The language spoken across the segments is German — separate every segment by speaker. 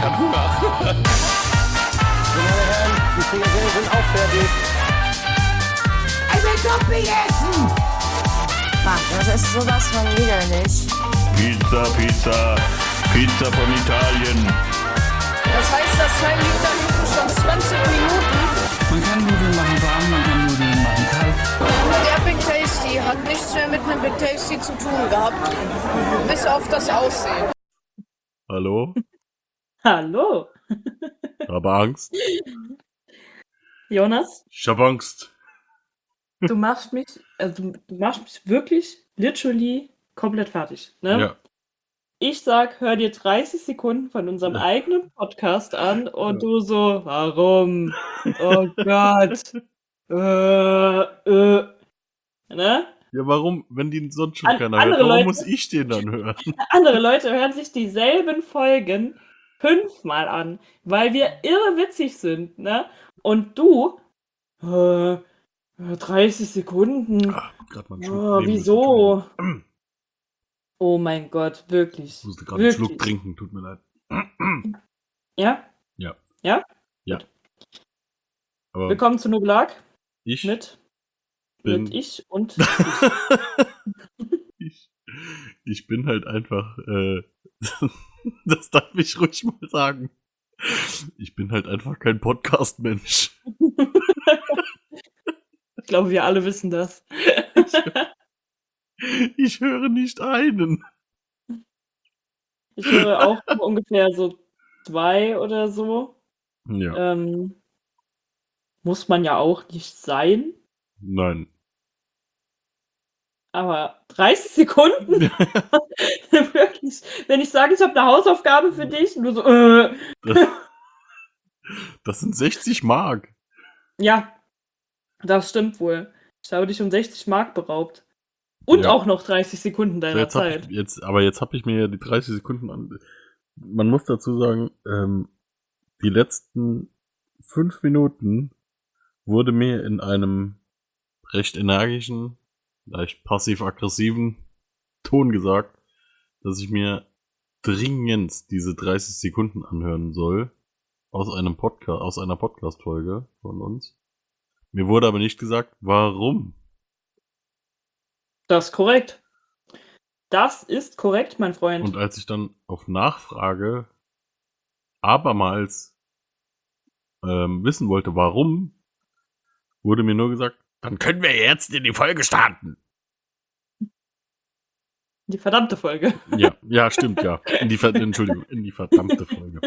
Speaker 1: hab Hunger.
Speaker 2: Meine Herren, die Frikadellen sind auch fertig.
Speaker 3: Ich will Topping essen!
Speaker 4: Ach, das ist sowas von widerlich.
Speaker 1: Pizza von Italien.
Speaker 5: Das heißt, das Teil liegt da hinten schon 20 Minuten.
Speaker 6: Man kann Nudeln machen warm, man kann Nudeln machen kalt.
Speaker 5: Der Big Tasty hat nichts mehr mit einem Big Tasty zu tun gehabt. Bis auf das Aussehen.
Speaker 7: Hallo?
Speaker 8: Hallo,
Speaker 7: Habe Angst.
Speaker 8: Jonas.
Speaker 7: Ich hab Angst.
Speaker 8: Du machst mich wirklich literally komplett fertig. Ne?
Speaker 7: Ja.
Speaker 8: Ich sag, hör dir 30 Sekunden von unserem eigenen Podcast an und du so, warum? Oh Gott. Ne?
Speaker 7: Ja, warum, wenn die sonst schon
Speaker 8: An-
Speaker 7: keiner hört,
Speaker 8: andere
Speaker 7: warum
Speaker 8: Leute-
Speaker 7: muss ich den dann hören?
Speaker 8: Andere Leute hören sich dieselben Folgen 5-mal an, weil wir irre witzig sind, ne? Und du, 30 Sekunden.
Speaker 7: Ach, grad mal einen Schluck
Speaker 8: Oh,
Speaker 7: nehmen
Speaker 8: wieso?
Speaker 7: müssen.
Speaker 8: Oh mein Gott, wirklich.
Speaker 7: Ich musste gerade einen Schluck
Speaker 8: Wirklich.
Speaker 7: trinken, tut mir leid.
Speaker 8: Ja?
Speaker 7: Ja.
Speaker 8: Ja?
Speaker 7: Ja.
Speaker 8: Gut.
Speaker 7: Aber
Speaker 8: Willkommen zu Noblag
Speaker 7: ich
Speaker 8: mit ich und
Speaker 7: ich bin halt einfach, das darf ich ruhig mal sagen. Ich bin halt einfach kein Podcast-Mensch.
Speaker 8: ich glaube, wir alle wissen das.
Speaker 7: Ich höre nicht einen.
Speaker 8: Ich höre auch ungefähr so 2 oder so.
Speaker 7: Ja,
Speaker 8: Muss man ja auch nicht sein.
Speaker 7: nein.
Speaker 8: Aber 30 Sekunden? Wirklich. Wenn ich sage, ich habe eine Hausaufgabe für dich, nur so,
Speaker 7: Das sind 60 Mark.
Speaker 8: Ja, das stimmt wohl. Ich habe dich um 60 Mark beraubt. Und
Speaker 7: Ja.
Speaker 8: auch noch 30 Sekunden deiner
Speaker 7: Jetzt
Speaker 8: Zeit.
Speaker 7: hab ich mir ja die 30 Sekunden an. Man muss dazu sagen, die letzten 5 Minuten wurde mir in einem recht energischen, leicht passiv-aggressiven Ton gesagt, dass ich mir dringend diese 30 Sekunden anhören soll aus einer Podcast-Folge von uns. Mir wurde aber nicht gesagt, warum.
Speaker 8: Das ist korrekt. Das ist korrekt, mein Freund.
Speaker 7: Und als ich dann auf Nachfrage abermals wissen wollte, warum, wurde mir nur gesagt, dann können wir jetzt in die Folge starten.
Speaker 8: Die verdammte Folge.
Speaker 7: Ja, stimmt, ja. In die verdammte Folge.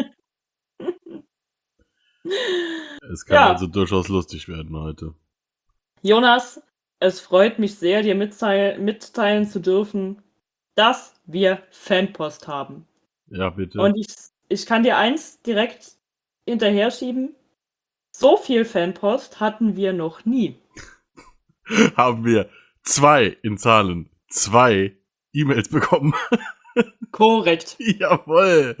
Speaker 7: Es kann
Speaker 8: Ja.
Speaker 7: also durchaus lustig werden heute.
Speaker 8: Jonas, es freut mich sehr, dir mitteilen zu dürfen, dass wir Fanpost haben.
Speaker 7: Ja, bitte.
Speaker 8: Und ich kann dir eins direkt hinterher schieben. So viel Fanpost hatten wir noch nie.
Speaker 7: Haben wir 2 E-Mails bekommen.
Speaker 8: Korrekt.
Speaker 7: Jawohl.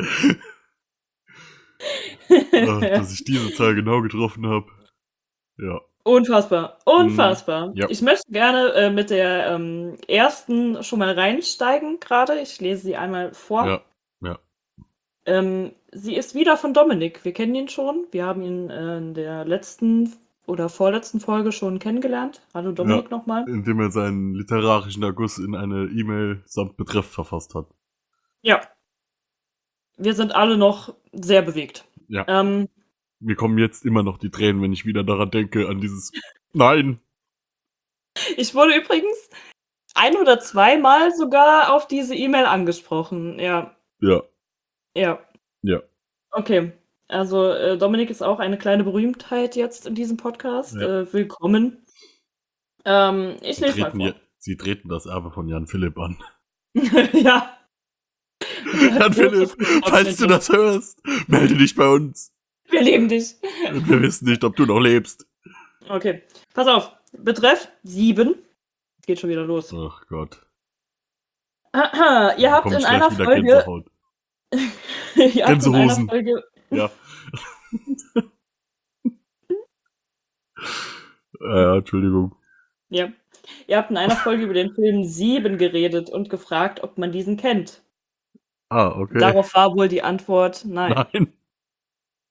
Speaker 7: Dass ich diese Zahl genau getroffen habe. Ja.
Speaker 8: Unfassbar. Unfassbar.
Speaker 7: Ja.
Speaker 8: Ich möchte gerne mit der ersten schon mal reinsteigen gerade. Ich lese sie einmal vor.
Speaker 7: Ja.
Speaker 8: Sie ist wieder von Dominik. Wir kennen ihn schon. Wir haben ihn in der letzten oder vorletzten Folge schon kennengelernt. Hallo Dominik nochmal.
Speaker 7: Indem er seinen literarischen Erguss in eine E-Mail samt Betreff verfasst hat.
Speaker 8: Ja. Wir sind alle noch sehr bewegt.
Speaker 7: Ja. Mir kommen jetzt immer noch die Tränen, wenn ich wieder daran denke, an dieses Nein.
Speaker 8: Ich wurde übrigens 1 oder 2 Mal sogar auf diese E-Mail angesprochen. Ja.
Speaker 7: Ja.
Speaker 8: Ja.
Speaker 7: Ja.
Speaker 8: Okay. Also Dominik ist auch eine kleine Berühmtheit jetzt in diesem Podcast.
Speaker 7: Ja.
Speaker 8: Willkommen. Ich lese mal vor.
Speaker 7: Sie treten das Erbe von Jan Philipp an.
Speaker 8: Ja.
Speaker 7: Jan Philipp, falls du das hörst, melde dich bei uns.
Speaker 8: Wir lieben dich.
Speaker 7: Und wir wissen nicht, ob du noch lebst.
Speaker 8: Okay. Pass auf. Betreff 7. Geht schon wieder los.
Speaker 7: Ach Gott.
Speaker 8: Ihr habt
Speaker 7: Kommt
Speaker 8: in
Speaker 7: gleich
Speaker 8: einer
Speaker 7: wieder
Speaker 8: Folge.
Speaker 7: Gänsehaut.
Speaker 8: Ihr habt in einer
Speaker 7: Gänsehosen.
Speaker 8: Folge.
Speaker 7: Ja. Entschuldigung.
Speaker 8: Ja. Ihr habt in einer Folge über den Film 7 geredet und gefragt, ob man diesen kennt.
Speaker 7: Ah, okay.
Speaker 8: Darauf war wohl die Antwort nein.
Speaker 7: Nein.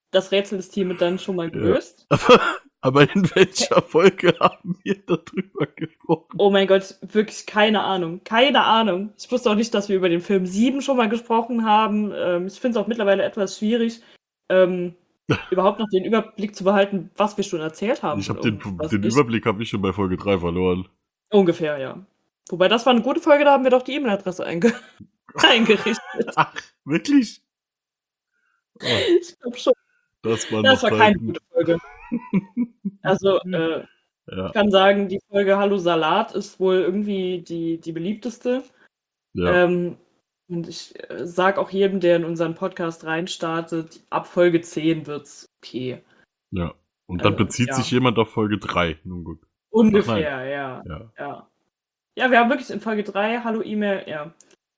Speaker 8: das Rätsel ist hiermit dann schon mal gelöst.
Speaker 7: Aber in welcher Folge haben wir darüber gesprochen?
Speaker 8: Oh mein Gott, wirklich keine Ahnung. Keine Ahnung. Ich wusste auch nicht, dass wir über den Film 7 schon mal gesprochen haben. Ich finde es auch mittlerweile etwas schwierig, überhaupt noch den Überblick zu behalten, was wir schon erzählt haben.
Speaker 7: Ich habe
Speaker 8: und
Speaker 7: den
Speaker 8: was nicht.
Speaker 7: Überblick habe ich schon bei Folge 3 verloren.
Speaker 8: Ungefähr, ja. Wobei, das war eine gute Folge, da haben wir doch die E-Mail-Adresse eingerichtet.
Speaker 7: Ach, wirklich? Oh,
Speaker 8: Ich glaube schon.
Speaker 7: das war
Speaker 8: Das
Speaker 7: noch
Speaker 8: war keine
Speaker 7: Zeiten.
Speaker 8: gute Folge. Also,
Speaker 7: Ja.
Speaker 8: ich kann sagen, die Folge Hallo Salat ist wohl irgendwie die beliebteste.
Speaker 7: Ja.
Speaker 8: Und ich sag auch jedem, der in unseren Podcast reinstartet, ab Folge 10 wird's okay.
Speaker 7: Ja. Und dann bezieht
Speaker 8: ja.
Speaker 7: sich jemand auf Folge 3. Nun gut.
Speaker 8: Ungefähr, ja.
Speaker 7: Ja.
Speaker 8: Ja, wir haben wirklich in Folge 3 Hallo E-Mail, ja.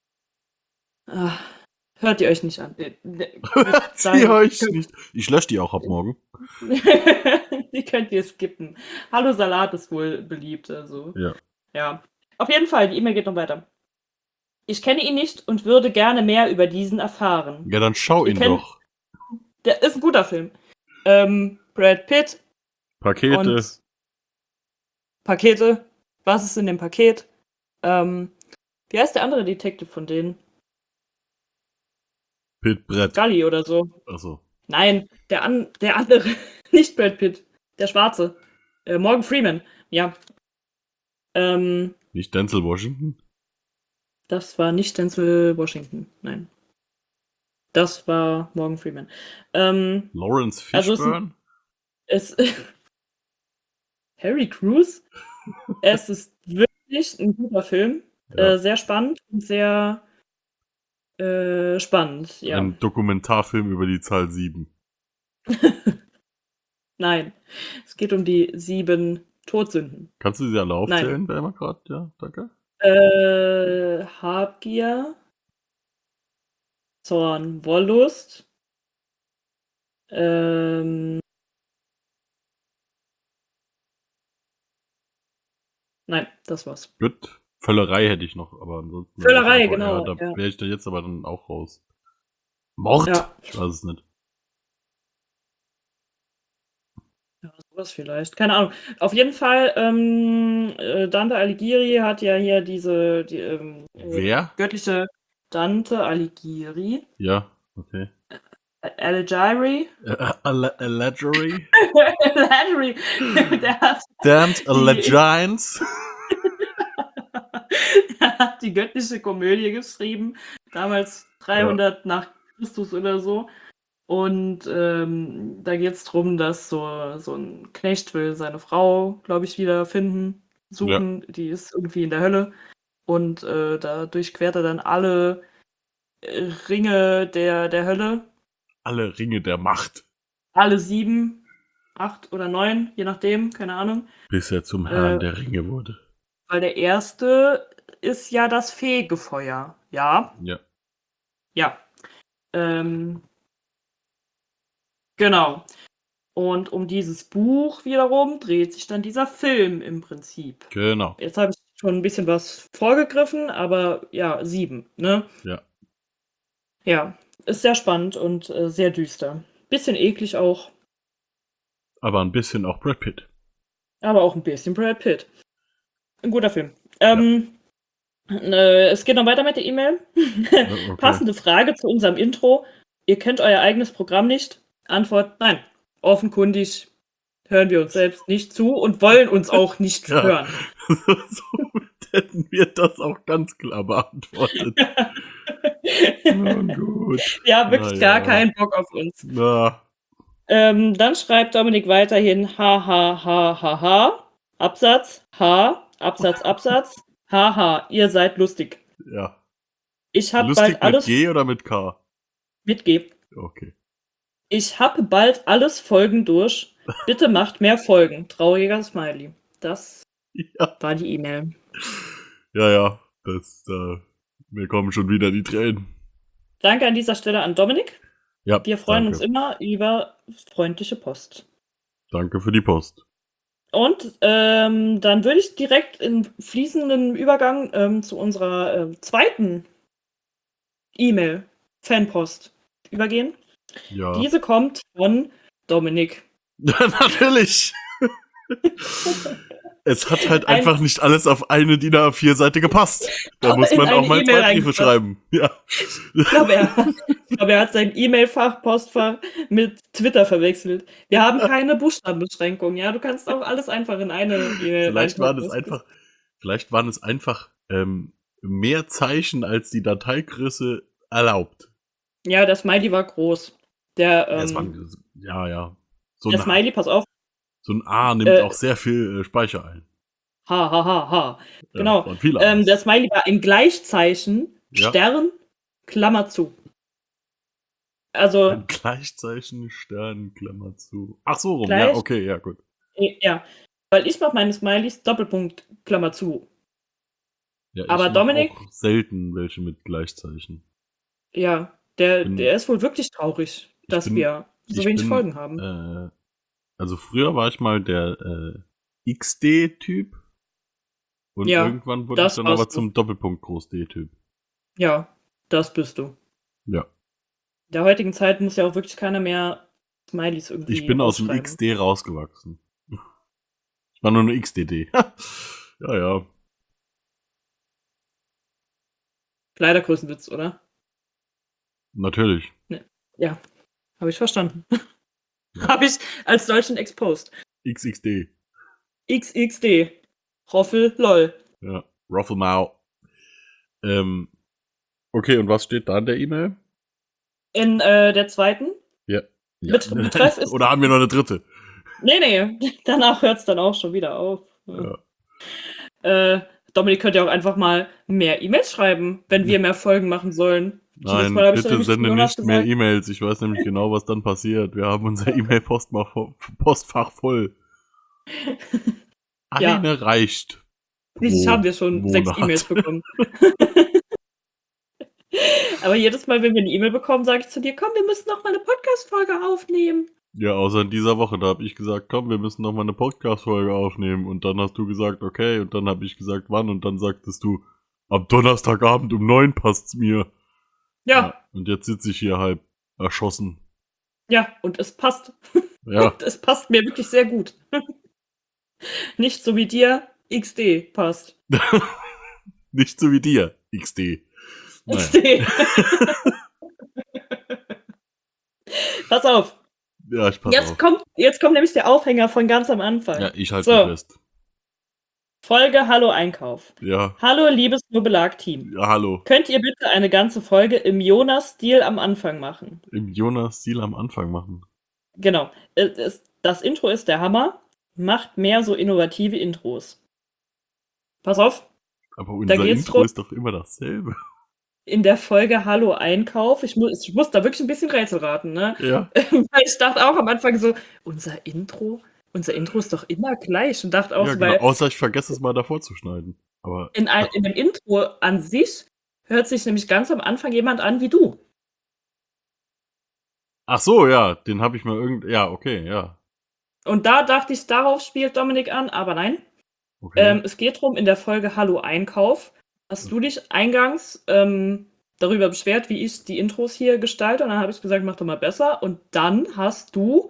Speaker 8: Hört ihr euch nicht an.
Speaker 7: Sie euch nicht. Ich lösche die auch ab morgen.
Speaker 8: Die könnt ihr skippen. Hallo Salat ist wohl beliebt, also.
Speaker 7: Ja.
Speaker 8: Ja. Auf jeden Fall, die E-Mail geht noch weiter. Ich kenne ihn nicht und würde gerne mehr über diesen erfahren.
Speaker 7: Ja, dann schau ihn doch.
Speaker 8: Der ist ein guter Film. Brad Pitt
Speaker 7: Pakete.
Speaker 8: und Pakete. Was ist in dem Paket? Wie heißt der andere Detective von denen?
Speaker 7: Pitt Brett.
Speaker 8: Gully oder so.
Speaker 7: Achso.
Speaker 8: Nein, der andere. Nicht Brad Pitt. Der Schwarze. Morgan Freeman. Ja.
Speaker 7: Nicht Denzel Washington?
Speaker 8: Das war nicht Denzel Washington. Nein. Das war Morgan Freeman.
Speaker 7: Lawrence
Speaker 8: Also
Speaker 7: Fishburne?
Speaker 8: Harry Crews? Es ist wirklich ein guter Film.
Speaker 7: Ja.
Speaker 8: Sehr spannend und sehr spannend, ja.
Speaker 7: Ein Dokumentarfilm über die Zahl 7.
Speaker 8: Nein. Es geht um die 7 Todsünden.
Speaker 7: Kannst du sie alle aufzählen, wer immer gerade? Ja, danke.
Speaker 8: Habgier, Zorn, Wollust, nein, das war's.
Speaker 7: Gut. Völlerei hätte ich noch, aber ansonsten.
Speaker 8: Völlerei,
Speaker 7: einfach,
Speaker 8: genau,
Speaker 7: Ja, da
Speaker 8: ja.
Speaker 7: wäre ich da jetzt aber dann auch raus. Mord?
Speaker 8: Ja.
Speaker 7: Ich weiß es nicht.
Speaker 8: Ja, sowas vielleicht. Keine Ahnung. Auf jeden Fall, Dante Alighieri hat ja hier die
Speaker 7: Wer?
Speaker 8: göttliche Dante Alighieri.
Speaker 7: Ja, okay.
Speaker 8: Alighieri.
Speaker 7: Alighieri?
Speaker 8: Alighieri. Der hat
Speaker 7: Damned Allegiance?
Speaker 8: Er hat die göttliche Komödie geschrieben, damals 300 nach Christus oder so. Und da geht es darum, dass so ein Knecht will seine Frau, glaube ich, wieder suchen. Die ist irgendwie in der Hölle. Und da durchquert er dann alle Ringe der Hölle.
Speaker 7: Alle Ringe der Macht.
Speaker 8: Alle 7, 8 oder 9, je nachdem, keine Ahnung.
Speaker 7: Bis er zum Herrn der Ringe wurde.
Speaker 8: Weil der erste ist ja das Fegefeuer. Ja?
Speaker 7: Ja.
Speaker 8: Ja. Genau. Und um dieses Buch wiederum dreht sich dann dieser Film im Prinzip.
Speaker 7: Genau.
Speaker 8: Jetzt habe ich schon ein bisschen was vorgegriffen, aber ja, 7, ne?
Speaker 7: Ja.
Speaker 8: Ja, ist sehr spannend und sehr düster. Bisschen eklig auch,
Speaker 7: Aber ein bisschen auch Brad Pitt.
Speaker 8: aber auch ein bisschen Brad Pitt. Ein guter Film. Es geht noch weiter mit der E-Mail.
Speaker 7: Okay.
Speaker 8: Passende Frage zu unserem Intro. Ihr kennt euer eigenes Programm nicht? Antwort: Nein. Offenkundig hören wir uns selbst nicht zu und wollen uns auch nicht
Speaker 7: Ja.
Speaker 8: hören.
Speaker 7: Somit hätten wir das auch ganz klar beantwortet. Oh, gut.
Speaker 8: Ja, wirklich
Speaker 7: Na ja.
Speaker 8: gar keinen Bock auf uns.
Speaker 7: Na,
Speaker 8: Dann schreibt Dominik weiterhin ha, Absatz, H, Absatz, haha, ihr seid lustig.
Speaker 7: ja.
Speaker 8: Ich habe
Speaker 7: Lustig
Speaker 8: bald alles
Speaker 7: mit G oder mit K?
Speaker 8: mitgeben.
Speaker 7: Okay.
Speaker 8: Ich habe bald alles Folgen durch. Bitte macht mehr Folgen. Trauriger Smiley. Das
Speaker 7: Ja,
Speaker 8: war die E-Mail.
Speaker 7: ja. Mir kommen schon wieder die Tränen.
Speaker 8: Danke an dieser Stelle an Dominik.
Speaker 7: Ja,
Speaker 8: Wir freuen
Speaker 7: danke.
Speaker 8: uns immer über freundliche Post.
Speaker 7: Danke für die Post.
Speaker 8: Und dann würde ich direkt in fließendem Übergang zu unserer zweiten E-Mail, Fanpost, übergehen.
Speaker 7: Ja.
Speaker 8: Diese kommt von Dominik.
Speaker 7: Natürlich. Es hat halt
Speaker 8: Ein-
Speaker 7: einfach nicht alles auf eine DIN A4-Seite gepasst. Da
Speaker 8: Aber
Speaker 7: muss
Speaker 8: in
Speaker 7: man auch
Speaker 8: eine
Speaker 7: mal
Speaker 8: E-Mail
Speaker 7: 2 Briefe
Speaker 8: reingepasst.
Speaker 7: schreiben. Ja.
Speaker 8: Ich glaube, er hat sein E-Mail-Fach, Postfach mit Twitter verwechselt. Wir haben keine Buchstabenbeschränkung, ja. Du kannst auch alles einfach in eine E-Mail
Speaker 7: Vielleicht waren
Speaker 8: reinpacken.
Speaker 7: es einfach mehr Zeichen, als die Dateigröße erlaubt.
Speaker 8: Ja, der Smiley war groß.
Speaker 7: Ja, es waren, ja. So
Speaker 8: der
Speaker 7: ein,
Speaker 8: Smiley, pass auf.
Speaker 7: so ein A nimmt auch sehr viel Speicher ein.
Speaker 8: Ha, ha, ha, ha.
Speaker 7: Ja,
Speaker 8: Genau.
Speaker 7: und viele A's.
Speaker 8: Der Smiley war ein Gleichzeichen,
Speaker 7: Ja.
Speaker 8: Stern, Klammer zu. Also,
Speaker 7: Ein Gleichzeichen, Stern, Klammer zu. Ach so rum,
Speaker 8: Gleich-
Speaker 7: ja, okay, ja, gut.
Speaker 8: ja. Weil ich mache meine Smileys Doppelpunkt, Klammer zu.
Speaker 7: Ja, ich
Speaker 8: Aber
Speaker 7: mach
Speaker 8: Dominik-
Speaker 7: auch selten welche mit Gleichzeichen.
Speaker 8: Ja, der
Speaker 7: Bin-
Speaker 8: ist wohl wirklich traurig, dass
Speaker 7: bin-
Speaker 8: wir so
Speaker 7: ich
Speaker 8: wenig
Speaker 7: bin,
Speaker 8: Folgen haben.
Speaker 7: Also früher war ich mal der XD-Typ. Und
Speaker 8: Ja,
Speaker 7: irgendwann wurde
Speaker 8: das
Speaker 7: ich dann
Speaker 8: warst
Speaker 7: aber
Speaker 8: du.
Speaker 7: zum Doppelpunkt Groß-D-Typ.
Speaker 8: Ja, das bist du.
Speaker 7: Ja.
Speaker 8: In der heutigen Zeit muss ja auch wirklich keiner mehr Smileys irgendwie
Speaker 7: Ich bin aus dem
Speaker 8: ausschreiben.
Speaker 7: XD rausgewachsen. Ich war nur eine XDD. Ja, ja.
Speaker 8: Kleidergrößenwitz, oder?
Speaker 7: Natürlich.
Speaker 8: Ja, habe ich verstanden. Habe ich als solchen exposed.
Speaker 7: XXD.
Speaker 8: XXD. Roffel, lol.
Speaker 7: Ja. Ruffle Mau. Okay, und was steht da in der E-Mail?
Speaker 8: In der zweiten?
Speaker 7: Ja.
Speaker 8: Betreff ist-
Speaker 7: Oder haben wir noch eine dritte?
Speaker 8: Nee. Danach hört es dann auch schon wieder auf. Dominik könnte ja auch einfach mal mehr E-Mails schreiben, wenn wir mehr Folgen machen sollen. Dieses
Speaker 7: Nein,
Speaker 8: Mal hab ich
Speaker 7: bitte
Speaker 8: nämlich zu
Speaker 7: sende
Speaker 8: Jonas
Speaker 7: nicht mehr
Speaker 8: gesagt.
Speaker 7: E-Mails. Ich weiß nämlich genau, was dann passiert. Wir haben unser E-Mail-Postfach voll.
Speaker 8: Ja.
Speaker 7: Eine reicht.
Speaker 8: Schließlich haben wir schon 6
Speaker 7: Monat.
Speaker 8: E-Mails bekommen. Aber jedes Mal, wenn wir eine E-Mail bekommen, sage ich zu dir, komm, wir müssen noch mal eine Podcast-Folge aufnehmen.
Speaker 7: Ja, außer in dieser Woche, da habe ich gesagt, komm, wir müssen noch mal eine Podcast-Folge aufnehmen. Und dann hast du gesagt, okay. Und dann habe ich gesagt, wann? Und dann sagtest du, am Donnerstagabend um 9 passt's mir.
Speaker 8: Ja,
Speaker 7: Und jetzt sitze ich hier halb erschossen.
Speaker 8: ja, und es passt.
Speaker 7: Ja,
Speaker 8: Es passt mir wirklich sehr gut. Nicht so wie dir XD passt.
Speaker 7: nicht so wie dir, XD. Naja.
Speaker 8: XD. Pass auf.
Speaker 7: Ja, ich pass
Speaker 8: Jetzt
Speaker 7: auf.
Speaker 8: kommt nämlich der Aufhänger von ganz am Anfang.
Speaker 7: Ja, ich halte
Speaker 8: So.
Speaker 7: mich fest.
Speaker 8: Folge Hallo Einkauf.
Speaker 7: Ja,
Speaker 8: Hallo liebes Nubelag-Team.
Speaker 7: ja, hallo.
Speaker 8: Könnt ihr bitte eine ganze Folge im Jonas-Stil am Anfang machen?
Speaker 7: Im Jonas-Stil am Anfang machen.
Speaker 8: Genau. Das Intro ist der Hammer. Macht mehr so innovative Intros. Pass auf.
Speaker 7: Aber unser
Speaker 8: geht's
Speaker 7: Intro
Speaker 8: drum-
Speaker 7: ist doch immer dasselbe.
Speaker 8: In der Folge Hallo Einkauf. Ich muss da wirklich ein bisschen Rätsel raten, ne?
Speaker 7: Ja.
Speaker 8: Weil ich dachte auch am Anfang so, unser Intro ist doch immer gleich. Und dachte auch
Speaker 7: Ja,
Speaker 8: so,
Speaker 7: genau.
Speaker 8: weil
Speaker 7: Außer ich vergesse es mal davor zu schneiden. Aber
Speaker 8: in dem Intro an sich hört sich nämlich ganz am Anfang jemand an wie du.
Speaker 7: ach so, ja, den habe ich mal ja, okay, ja.
Speaker 8: Und da dachte ich, darauf spielt Dominik an, aber nein.
Speaker 7: Okay.
Speaker 8: Es geht darum, in der Folge Hallo Einkauf hast du dich eingangs darüber beschwert, wie ich die Intros hier gestalte. Und dann habe ich gesagt, mach doch mal besser. Und dann hast du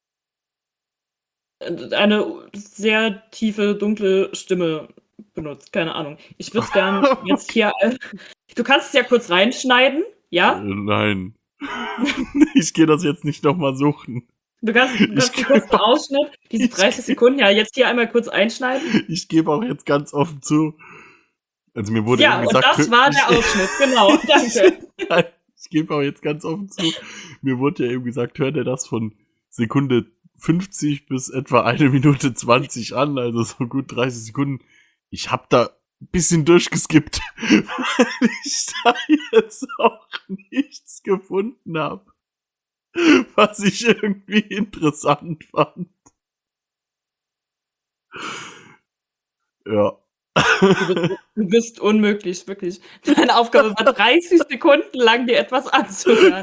Speaker 8: eine sehr tiefe, dunkle Stimme benutzt. Keine Ahnung. Ich würde es gern jetzt hier... du kannst es ja kurz reinschneiden, ja?
Speaker 7: Nein. Ich gehe das jetzt nicht nochmal suchen.
Speaker 8: Du kannst einen kurzen Ausschnitt, diese 30 Sekunden, ja, jetzt hier einmal kurz einschneiden.
Speaker 7: Ich gebe auch jetzt ganz offen zu. Also mir wurde
Speaker 8: Ja,
Speaker 7: eben
Speaker 8: und
Speaker 7: gesagt,
Speaker 8: das war der Ausschnitt, genau, danke.
Speaker 7: Ich gebe auch jetzt ganz offen zu. Mir wurde ja eben gesagt, hör dir das von Sekunde 50 bis etwa 1 Minute 20 an, also so gut 30 Sekunden. Ich habe da ein bisschen durchgeskippt, weil ich da jetzt auch nichts gefunden habe, was ich irgendwie interessant fand. Ja.
Speaker 8: Du bist unmöglich, wirklich. Deine Aufgabe war 30 Sekunden lang, dir etwas anzuhören.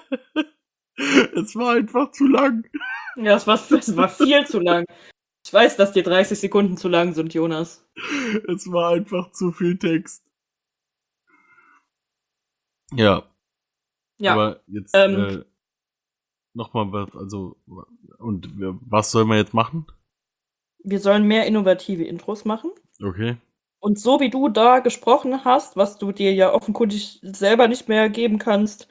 Speaker 7: Es war einfach zu lang.
Speaker 8: Ja, es war viel zu lang. Ich weiß, dass dir 30 Sekunden zu lang sind, Jonas.
Speaker 7: Es war einfach zu viel Text. Ja.
Speaker 8: Ja,
Speaker 7: Aber jetzt, nochmal, und was soll man jetzt machen?
Speaker 8: Wir sollen mehr innovative Intros machen.
Speaker 7: Okay.
Speaker 8: Und so wie du da gesprochen hast, was du dir ja offenkundig selber nicht mehr geben kannst,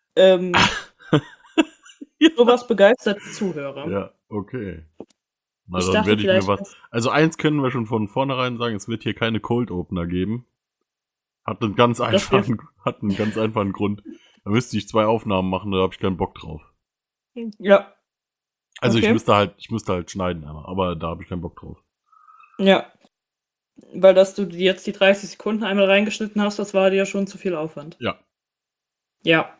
Speaker 8: sowas begeistert die Zuhörer.
Speaker 7: Ja, okay. Na,
Speaker 8: Ich
Speaker 7: dann
Speaker 8: dachte
Speaker 7: werde ich mir
Speaker 8: vielleicht,
Speaker 7: was. Also eins können wir schon von vornherein sagen, es wird hier keine Cold Opener geben. Hat einen ganz einfachen Grund. Da müsste ich 2 Aufnahmen machen, da habe ich keinen Bock drauf.
Speaker 8: Ja,
Speaker 7: Also
Speaker 8: Okay.
Speaker 7: ich müsste halt schneiden, aber da habe ich keinen Bock drauf.
Speaker 8: ja. Weil dass du jetzt die 30 Sekunden einmal reingeschnitten hast, das war dir ja schon zu viel Aufwand.
Speaker 7: Ja.
Speaker 8: Ja.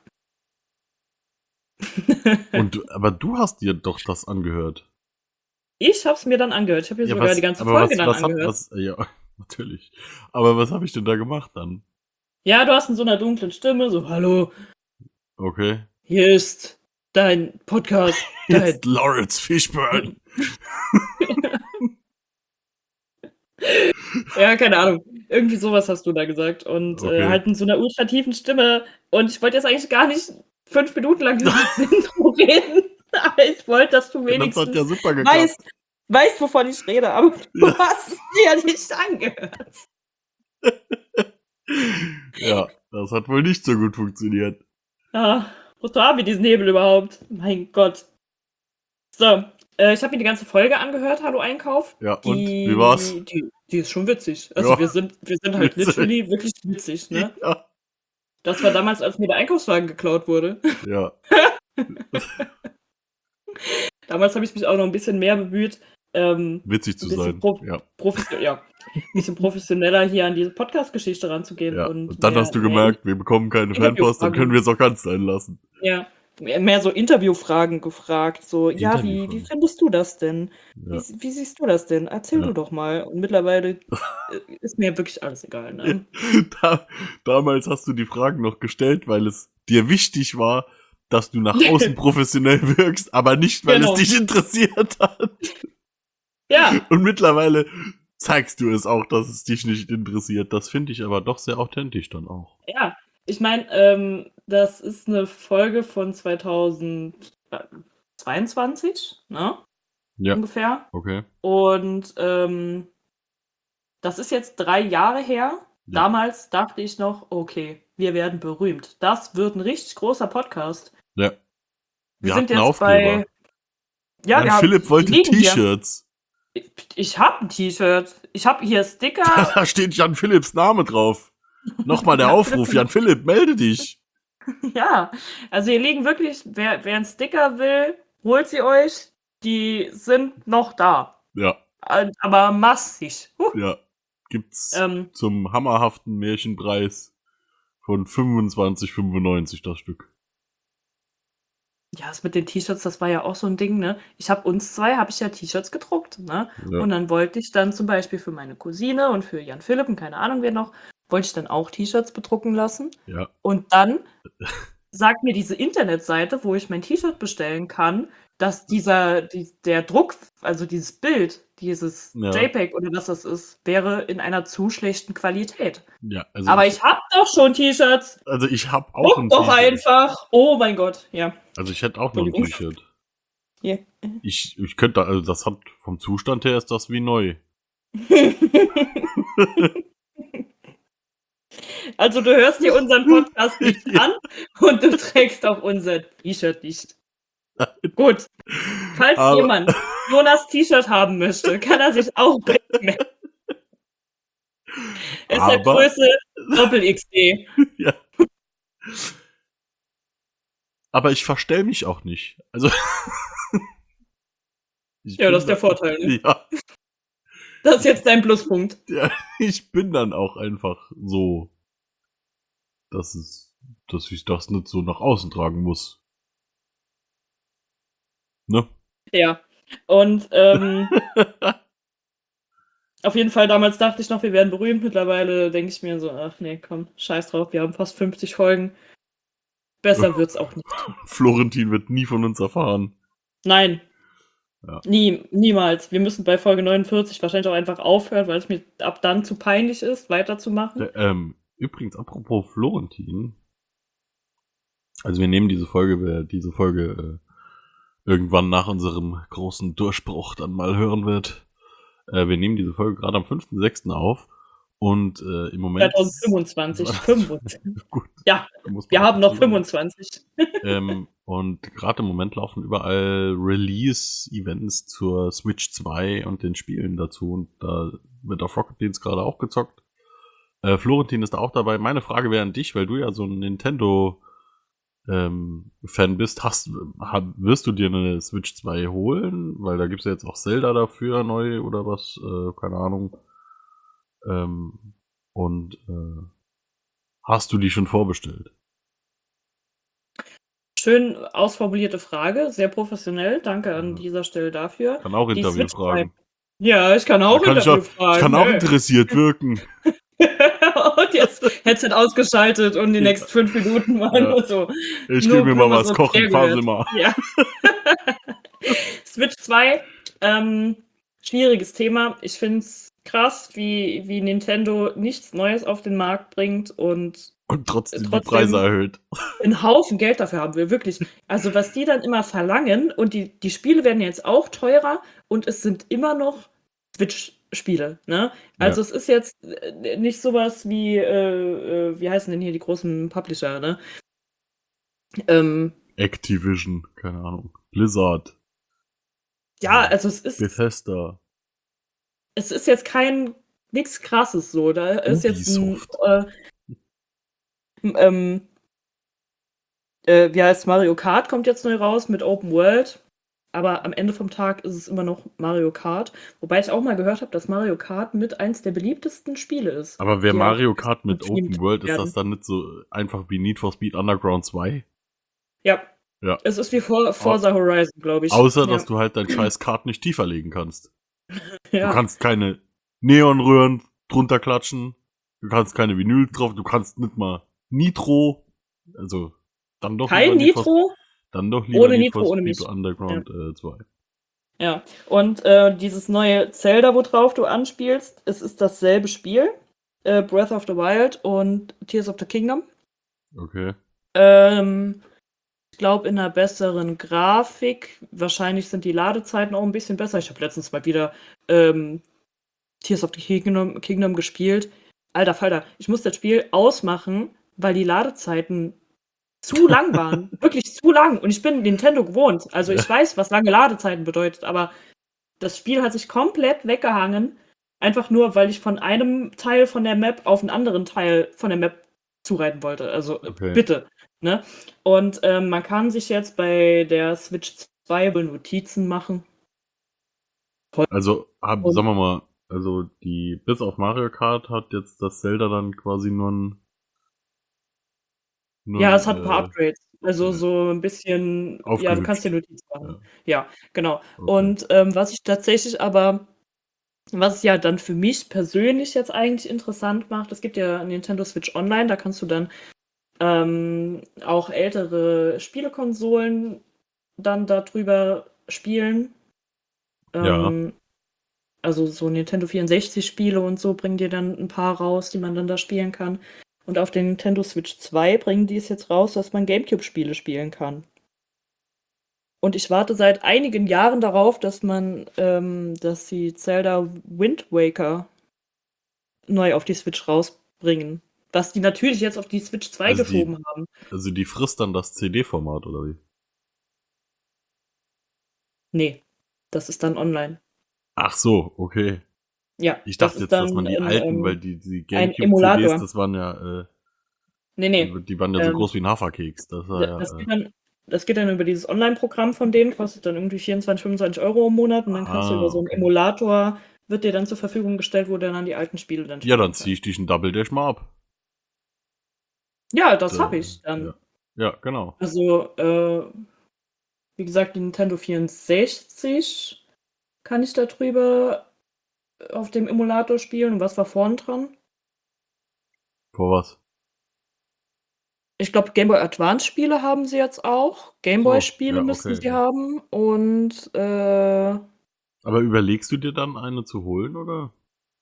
Speaker 7: Aber du hast dir doch das angehört.
Speaker 8: Ich hab's mir dann angehört. Ich habe mir sogar die ganze Folge dann angehört.
Speaker 7: Ja, natürlich. Aber was habe ich denn da gemacht dann?
Speaker 8: Ja, du hast in so einer dunklen Stimme so, hallo,
Speaker 7: Okay.
Speaker 8: hier ist dein Podcast.
Speaker 7: Jetzt Lawrence Fishburne.
Speaker 8: Ja, keine Ahnung. Irgendwie sowas hast du da gesagt. Und
Speaker 7: Okay.
Speaker 8: halt in so einer ultra tiefen Stimme. Und ich wollte jetzt eigentlich gar nicht 5 Minuten lang dieses Intro reden. Aber ich wollte, dass du
Speaker 7: Das
Speaker 8: wenigstens
Speaker 7: hat ja super geklappt.
Speaker 8: weißt, wovon ich rede. Aber du
Speaker 7: Ja.
Speaker 8: hast es dir ja nicht angehört.
Speaker 7: Ja, das hat wohl nicht so gut funktioniert.
Speaker 8: Ah, wozu haben wir diesen Hebel überhaupt? Mein Gott. So, ich habe mir die ganze Folge angehört, Hallo Einkauf.
Speaker 7: Ja, und wie war's?
Speaker 8: Die ist schon witzig. Also
Speaker 7: Ja.
Speaker 8: wir sind halt
Speaker 7: Witzig.
Speaker 8: literally wirklich witzig, ne?
Speaker 7: Ja.
Speaker 8: Das war damals, als mir der Einkaufswagen geklaut wurde.
Speaker 7: Ja.
Speaker 8: Damals habe ich mich auch noch ein bisschen mehr bemüht,
Speaker 7: Witzig zu
Speaker 8: ein bisschen
Speaker 7: sein. Ja.
Speaker 8: ein bisschen professioneller hier an diese Podcast-Geschichte ranzugehen.
Speaker 7: Ja.
Speaker 8: Und
Speaker 7: Und dann hast du gemerkt, wir bekommen keine Fanpost, dann können wir es auch ganz sein lassen.
Speaker 8: Ja, mehr so Interviewfragen gefragt. So, ja, wie
Speaker 7: Interviewfragen.
Speaker 8: findest du das denn?
Speaker 7: Ja.
Speaker 8: Wie siehst du das denn? Erzähl
Speaker 7: Ja.
Speaker 8: du doch mal. Und mittlerweile ist mir wirklich alles egal. Ne?
Speaker 7: Damals hast du die Fragen noch gestellt, weil es dir wichtig war, dass du nach außen professionell wirkst, aber nicht, weil
Speaker 8: Genau.
Speaker 7: es dich interessiert hat.
Speaker 8: Ja,
Speaker 7: Und mittlerweile zeigst du es auch, dass es dich nicht interessiert. Das finde ich aber doch sehr authentisch dann auch.
Speaker 8: ja. Ich meine, das ist eine Folge von 2022, ne?
Speaker 7: Ja,
Speaker 8: Ungefähr.
Speaker 7: okay.
Speaker 8: Und das ist jetzt 3 Jahre her.
Speaker 7: Ja.
Speaker 8: Damals dachte ich noch, okay, wir werden berühmt. Das wird ein richtig großer Podcast.
Speaker 7: Ja.
Speaker 8: Wir
Speaker 7: Wir
Speaker 8: sind
Speaker 7: hatten
Speaker 8: jetzt
Speaker 7: Aufkleber.
Speaker 8: bei. Ja,
Speaker 7: Jan
Speaker 8: wir haben-
Speaker 7: Philipp wollte
Speaker 8: die liegen hier.
Speaker 7: T-Shirts.
Speaker 8: Ich habe ein T-Shirt. Ich habe hier Sticker.
Speaker 7: Da steht Jan Philipps Name drauf. Nochmal der
Speaker 8: Ja,
Speaker 7: Aufruf.
Speaker 8: Philipp.
Speaker 7: Jan Philipp, melde dich.
Speaker 8: Ja, also hier liegen wirklich, wer einen Sticker will, holt sie euch. Die sind noch da.
Speaker 7: Ja,
Speaker 8: Aber massig.
Speaker 7: ja. Gibt's
Speaker 8: Ähm,
Speaker 7: zum hammerhaften Märchenpreis von 25,95 das Stück.
Speaker 8: Ja, das mit den T-Shirts, das war ja auch so ein Ding, ne? Uns habe ich ja T-Shirts gedruckt, ne?
Speaker 7: Ja.
Speaker 8: Und dann wollte ich dann zum Beispiel für meine Cousine und für Jan Philipp und keine Ahnung wer noch, wollte ich dann auch T-Shirts bedrucken lassen.
Speaker 7: Ja.
Speaker 8: Und dann sagt mir diese Internetseite, wo ich mein T-Shirt bestellen kann, dass der Druck, also dieses Bild, dieses
Speaker 7: Ja.
Speaker 8: JPEG oder was das ist, wäre in einer zu schlechten Qualität.
Speaker 7: Ja, also
Speaker 8: Aber ich habe doch schon T-Shirts.
Speaker 7: ich habe auch ein
Speaker 8: Druck doch
Speaker 7: T-Shirt.
Speaker 8: einfach. Oh mein Gott, ja.
Speaker 7: Also ich hätte auch noch ein
Speaker 8: Entschuldigung.
Speaker 7: T-Shirt.
Speaker 8: Ja.
Speaker 7: Ich könnte, also das hat vom Zustand her ist das wie neu.
Speaker 8: Also du hörst dir unseren Podcast nicht an und du trägst auch unser T-Shirt nicht. Gut. Falls
Speaker 7: Aber-
Speaker 8: jemand Jonas T-Shirt haben möchte, kann er sich auch bei mir melden. Es ist der
Speaker 7: Aber-
Speaker 8: Größe Doppel XD.
Speaker 7: Ja. Aber ich verstell mich auch nicht. Also. Ich
Speaker 8: Ja,
Speaker 7: bin
Speaker 8: das ist der
Speaker 7: da-
Speaker 8: Vorteil. Ne?
Speaker 7: Ja,
Speaker 8: Das ist jetzt dein Pluspunkt.
Speaker 7: ja, ich bin dann auch einfach so, dass ich das nicht so nach außen tragen muss. Ne?
Speaker 8: Ja. Und auf jeden Fall, damals dachte ich noch, wir werden berühmt. Mittlerweile denke ich mir so, ach nee, komm, scheiß drauf, wir haben fast 50 Folgen. Besser wird's auch nicht.
Speaker 7: Florentin wird nie von uns erfahren.
Speaker 8: Nein.
Speaker 7: Ja.
Speaker 8: Niemals. Wir müssen bei Folge 49 wahrscheinlich auch einfach aufhören, weil es mir ab dann zu peinlich ist, weiterzumachen.
Speaker 7: Übrigens, apropos Florentin. Also wir nehmen diese Folge irgendwann nach unserem großen Durchbruch dann mal hören wird. Wir nehmen diese Folge gerade am 5.6. auf und im Moment...
Speaker 8: 2025, 25.
Speaker 7: Gut,
Speaker 8: Ja,
Speaker 7: muss man
Speaker 8: wir haben noch
Speaker 7: dazu sagen.
Speaker 8: 25.
Speaker 7: Und gerade im Moment laufen überall Release-Events zur Switch 2 und den Spielen dazu. Und da wird auf Rocket Beans gerade auch gezockt. Florentin ist da auch dabei. Meine Frage wäre an dich, weil du ja so ein Nintendo Fan bist. Wirst du dir eine Switch 2 holen? Weil da gibt es ja jetzt auch Zelda dafür neu oder was. Keine Ahnung. Hast du die schon vorbestellt?
Speaker 8: Schön ausformulierte Frage, sehr professionell. Danke an dieser Stelle dafür.
Speaker 7: Kann auch
Speaker 8: Die
Speaker 7: Interview
Speaker 8: Switch
Speaker 7: fragen.
Speaker 8: 2. Ja, ich kann auch
Speaker 7: Da kann ich
Speaker 8: Interview
Speaker 7: auch,
Speaker 8: fragen.
Speaker 7: ich kann auch
Speaker 8: ne?
Speaker 7: interessiert wirken.
Speaker 8: Und jetzt Headset ausgeschaltet und die nächsten 5 Minuten mal
Speaker 7: Ja.
Speaker 8: nur so.
Speaker 7: Ich
Speaker 8: Nur
Speaker 7: will mir mal
Speaker 8: Blumen
Speaker 7: was
Speaker 8: und
Speaker 7: kochen,
Speaker 8: Träger
Speaker 7: fahren Sie
Speaker 8: wird.
Speaker 7: mal.
Speaker 8: Ja. Switch 2, schwieriges Thema. Ich finde es krass, wie Nintendo nichts Neues auf den Markt bringt und
Speaker 7: Und trotzdem die
Speaker 8: trotzdem
Speaker 7: Preise erhöht.
Speaker 8: einen Haufen Geld dafür haben will, wirklich. Also was die dann immer verlangen und die Spiele werden jetzt auch teurer und es sind immer noch Switch-Spiele, ne? Also es ist jetzt nicht sowas wie, wie heißen denn hier die großen Publisher, ne?
Speaker 7: Activision, keine Ahnung. Blizzard.
Speaker 8: Ja, also es
Speaker 7: Bethesda.
Speaker 8: ist jetzt nichts Krasses so. Da ist jetzt
Speaker 7: Ubisoft.
Speaker 8: wie heißt Mario Kart kommt jetzt neu raus mit Open World. Aber am Ende vom Tag ist es immer noch Mario Kart. Wobei ich auch mal gehört habe, dass Mario Kart mit eins der beliebtesten Spiele ist.
Speaker 7: Aber wer
Speaker 8: die
Speaker 7: Mario
Speaker 8: auch
Speaker 7: Kart mit
Speaker 8: gestreamt
Speaker 7: Open World, ist
Speaker 8: werden.
Speaker 7: das dann nicht so einfach wie Need for Speed Underground 2?
Speaker 8: Ja.
Speaker 7: Ja.
Speaker 8: Es ist wie Forza Horizon, glaube ich.
Speaker 7: Außer,
Speaker 8: ja.
Speaker 7: dass du halt dein scheiß Kart nicht tiefer legen kannst.
Speaker 8: Ja.
Speaker 7: Du kannst keine Neonröhren drunter klatschen. Du kannst keine Vinyl drauf. Du kannst nicht mal Nitro. Also, dann doch
Speaker 8: Kein
Speaker 7: lieber
Speaker 8: Nitro?
Speaker 7: Dann doch lieber
Speaker 8: Ohne
Speaker 7: Need for
Speaker 8: Nitro, ohne
Speaker 7: Speed
Speaker 8: mich.
Speaker 7: Underground 2.
Speaker 8: Ja. Und dieses neue Zelda, worauf du anspielst, es ist dasselbe Spiel. Breath of the Wild und Tears of the Kingdom.
Speaker 7: Okay.
Speaker 8: Ich glaube, in einer besseren Grafik. Wahrscheinlich sind die Ladezeiten auch ein bisschen besser. Ich habe letztens mal wieder Tears of the Kingdom gespielt. Alter Falter, ich muss das Spiel ausmachen, weil die Ladezeiten zu lang waren. Wirklich zu lang. Und ich bin Nintendo gewohnt. Also ich weiß, was lange Ladezeiten bedeutet, aber das Spiel hat sich komplett weggehangen. Einfach nur, weil ich von einem Teil von der Map auf einen anderen Teil von der Map zureiten wollte. Also
Speaker 7: Okay.
Speaker 8: bitte. Ne? Und man kann sich jetzt bei der Switch 2 Notizen machen.
Speaker 7: Also, sagen wir mal, also die, bis auf Mario Kart hat jetzt das Zelda dann quasi nur
Speaker 8: Ja, es hat ein paar Upgrades. Also
Speaker 7: ja.
Speaker 8: so ein bisschen, ja, du
Speaker 7: Aufgehübscht.
Speaker 8: kannst dir Notizen machen. Ja, genau.
Speaker 7: Okay.
Speaker 8: Und was ich tatsächlich aber, was es ja dann für mich persönlich jetzt eigentlich interessant macht, es gibt ja Nintendo Switch Online, da kannst du dann auch ältere Spielekonsolen dann darüber spielen.
Speaker 7: Ja.
Speaker 8: Also so Nintendo 64 Spiele und so bringen dir dann ein paar raus, die man dann da spielen kann. Und auf den Nintendo Switch 2 bringen die es jetzt raus, dass man GameCube-Spiele spielen kann. Und ich warte seit einigen Jahren darauf, dass sie Zelda Wind Waker neu auf die Switch rausbringen. Was die natürlich jetzt auf die Switch 2
Speaker 7: Also
Speaker 8: geschoben haben.
Speaker 7: Also die frisst dann das CD-Format, oder wie?
Speaker 8: Nee, das ist dann online.
Speaker 7: Ach so, okay.
Speaker 8: Ja,
Speaker 7: Ich
Speaker 8: das
Speaker 7: dachte
Speaker 8: ist
Speaker 7: jetzt, dass
Speaker 8: dann
Speaker 7: man die
Speaker 8: ein,
Speaker 7: alten, weil die
Speaker 8: ein Emulator.
Speaker 7: GameCube-CDs, das waren ja,
Speaker 8: Nee.
Speaker 7: die waren ja so groß wie ein Haferkeks. Das war
Speaker 8: Das geht dann über dieses Online-Programm von denen, kostet dann irgendwie 24, 25 Euro im Monat und dann kannst du über so einen
Speaker 7: okay.
Speaker 8: Emulator, wird dir dann zur Verfügung gestellt, wo du dann die alten Spiele dann
Speaker 7: Ja, dann
Speaker 8: spielen
Speaker 7: ziehe ich dich ein Double Dash mal ab.
Speaker 8: kannst. Ja, das habe ich dann.
Speaker 7: Ja, genau.
Speaker 8: Also, wie gesagt, die Nintendo 64 kann ich da drüber auf dem Emulator spielen. Und was war vorn dran?
Speaker 7: Vor was?
Speaker 8: Ich glaube, Game Boy Advance Spiele haben sie jetzt auch. Game Boy Spiele
Speaker 7: ja,
Speaker 8: müssen
Speaker 7: okay,
Speaker 8: sie
Speaker 7: ja.
Speaker 8: haben. Und
Speaker 7: Aber überlegst du dir dann eine zu holen, oder?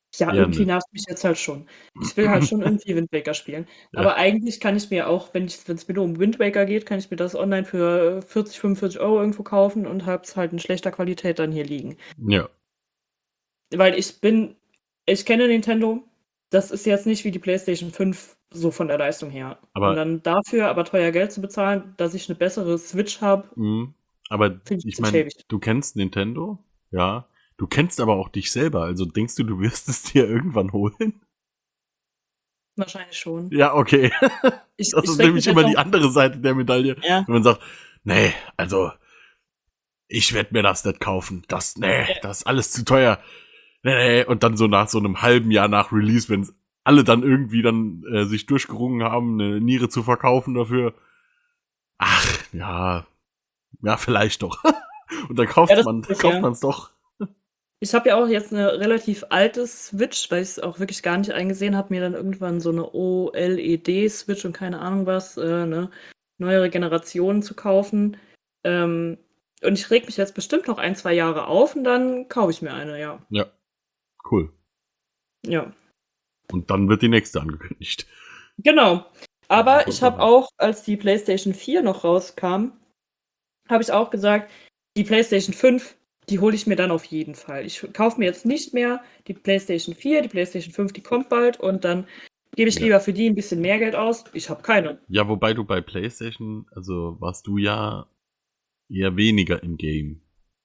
Speaker 8: Ja,
Speaker 7: Ja,
Speaker 8: irgendwie
Speaker 7: ne.
Speaker 8: nervt mich jetzt halt schon. Ich will halt schon irgendwie Wind Waker spielen.
Speaker 7: Ja.
Speaker 8: Aber eigentlich kann ich mir auch, wenn es mir nur um Wind Waker geht, kann ich mir das online für 40, 45 Euro irgendwo kaufen und hab's halt in schlechter Qualität dann hier liegen.
Speaker 7: Ja.
Speaker 8: Weil ich kenne Nintendo, das ist jetzt nicht wie die PlayStation 5 so von der Leistung her.
Speaker 7: Aber-
Speaker 8: Und dann dafür aber teuer Geld zu bezahlen, dass ich eine bessere Switch habe,
Speaker 7: Aber
Speaker 8: Finde ich
Speaker 7: ich
Speaker 8: zu
Speaker 7: meine,
Speaker 8: schäbig.
Speaker 7: du kennst Nintendo, ja. Du kennst aber auch dich selber. Also denkst du wirst es dir irgendwann holen?
Speaker 8: wahrscheinlich schon.
Speaker 7: Ja, okay.
Speaker 8: Ich,
Speaker 7: Das
Speaker 8: ich
Speaker 7: ist
Speaker 8: denk
Speaker 7: nämlich
Speaker 8: mir
Speaker 7: immer
Speaker 8: halt
Speaker 7: die andere Seite der Medaille.
Speaker 8: Ja.
Speaker 7: Wenn man sagt, nee, also ich werde mir das nicht kaufen. Das ist alles zu teuer. Nee. Und dann so nach so einem halben Jahr nach Release, wenn alle dann irgendwie dann sich durchgerungen haben, eine Niere zu verkaufen dafür. Ach, ja, vielleicht doch. Und dann kauft
Speaker 8: Ja, das
Speaker 7: man
Speaker 8: ist es, ja.
Speaker 7: es doch.
Speaker 8: Ich habe ja auch jetzt eine relativ alte Switch, weil ich es auch wirklich gar nicht eingesehen habe, mir dann irgendwann so eine OLED-Switch und keine Ahnung was, eine neuere Generation zu kaufen. Und ich reg mich jetzt bestimmt noch 1, 2 Jahre auf und dann kaufe ich mir eine, ja.
Speaker 7: Ja, cool.
Speaker 8: Ja,
Speaker 7: Und dann wird die nächste angekündigt.
Speaker 8: genau. Aber
Speaker 7: Ja,
Speaker 8: ich habe auch, als die PlayStation 4 noch rauskam, habe ich auch gesagt, die PlayStation 5, die hole ich mir dann auf jeden Fall. Ich kaufe mir jetzt nicht mehr die PlayStation 4, die PlayStation 5, die kommt bald und dann gebe ich
Speaker 7: Ja.
Speaker 8: lieber für die ein bisschen mehr Geld aus. Ich habe keine.
Speaker 7: Ja, wobei du bei PlayStation, also warst du ja eher weniger im Game.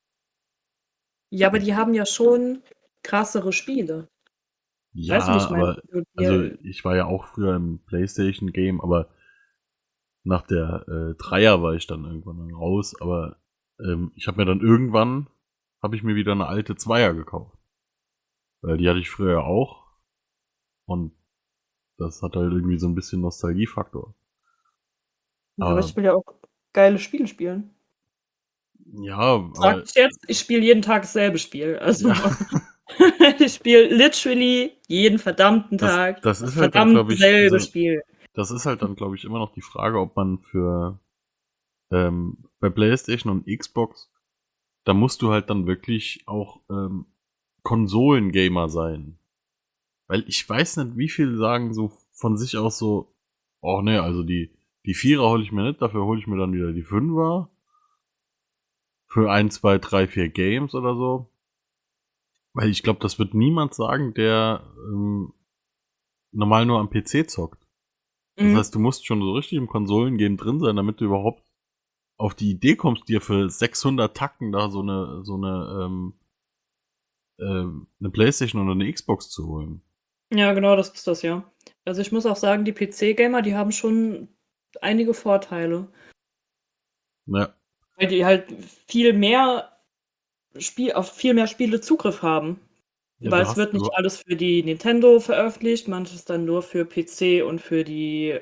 Speaker 8: Ja, aber die haben ja schon krassere Spiele.
Speaker 7: Ja,
Speaker 8: Weißt du, wie ich meine?
Speaker 7: aber also ich war ja auch früher im PlayStation-Game, aber nach der Dreier war ich dann irgendwann dann raus, aber ich habe mir dann irgendwann, habe ich mir wieder eine alte Zweier gekauft. Weil die hatte ich früher auch und das hat halt irgendwie so ein bisschen Nostalgiefaktor.
Speaker 8: aber ich will ja auch geile Spiele spielen.
Speaker 7: Ja,
Speaker 8: Sag
Speaker 7: aber
Speaker 8: ich jetzt, ich spiele jeden Tag dasselbe Spiel. Also
Speaker 7: Ja.
Speaker 8: ich spiele literally jeden verdammten Tag
Speaker 7: das ist halt dann,
Speaker 8: verdammt
Speaker 7: glaube ich,
Speaker 8: selbe
Speaker 7: also,
Speaker 8: Spiel.
Speaker 7: das ist halt dann, glaube ich, immer noch die Frage, ob man für bei PlayStation und Xbox, da musst du halt dann wirklich auch Konsolengamer sein. Weil ich weiß nicht, wie viele sagen so von sich aus so, oh ne, also die Vierer hole ich mir nicht, dafür hole ich mir dann wieder die Fünfer. Für 1, 2, 3, 4 Games oder so. Weil ich glaube, das wird niemand sagen, der normal nur am PC zockt. Das
Speaker 8: Mhm.
Speaker 7: heißt, du musst schon so richtig im Konsolengame drin sein, damit du überhaupt auf die Idee kommst, dir für 600 Tacken da so eine Playstation oder eine Xbox zu holen.
Speaker 8: Ja, genau, das ist das, ja. Also ich muss auch sagen, die PC-Gamer, die haben schon einige Vorteile.
Speaker 7: Ja,
Speaker 8: Weil die halt auf viel mehr Spiele Zugriff haben.
Speaker 7: Ja,
Speaker 8: Weil
Speaker 7: du
Speaker 8: es wird
Speaker 7: hast-
Speaker 8: nicht
Speaker 7: du-
Speaker 8: alles für die Nintendo veröffentlicht, manches dann nur für PC und für die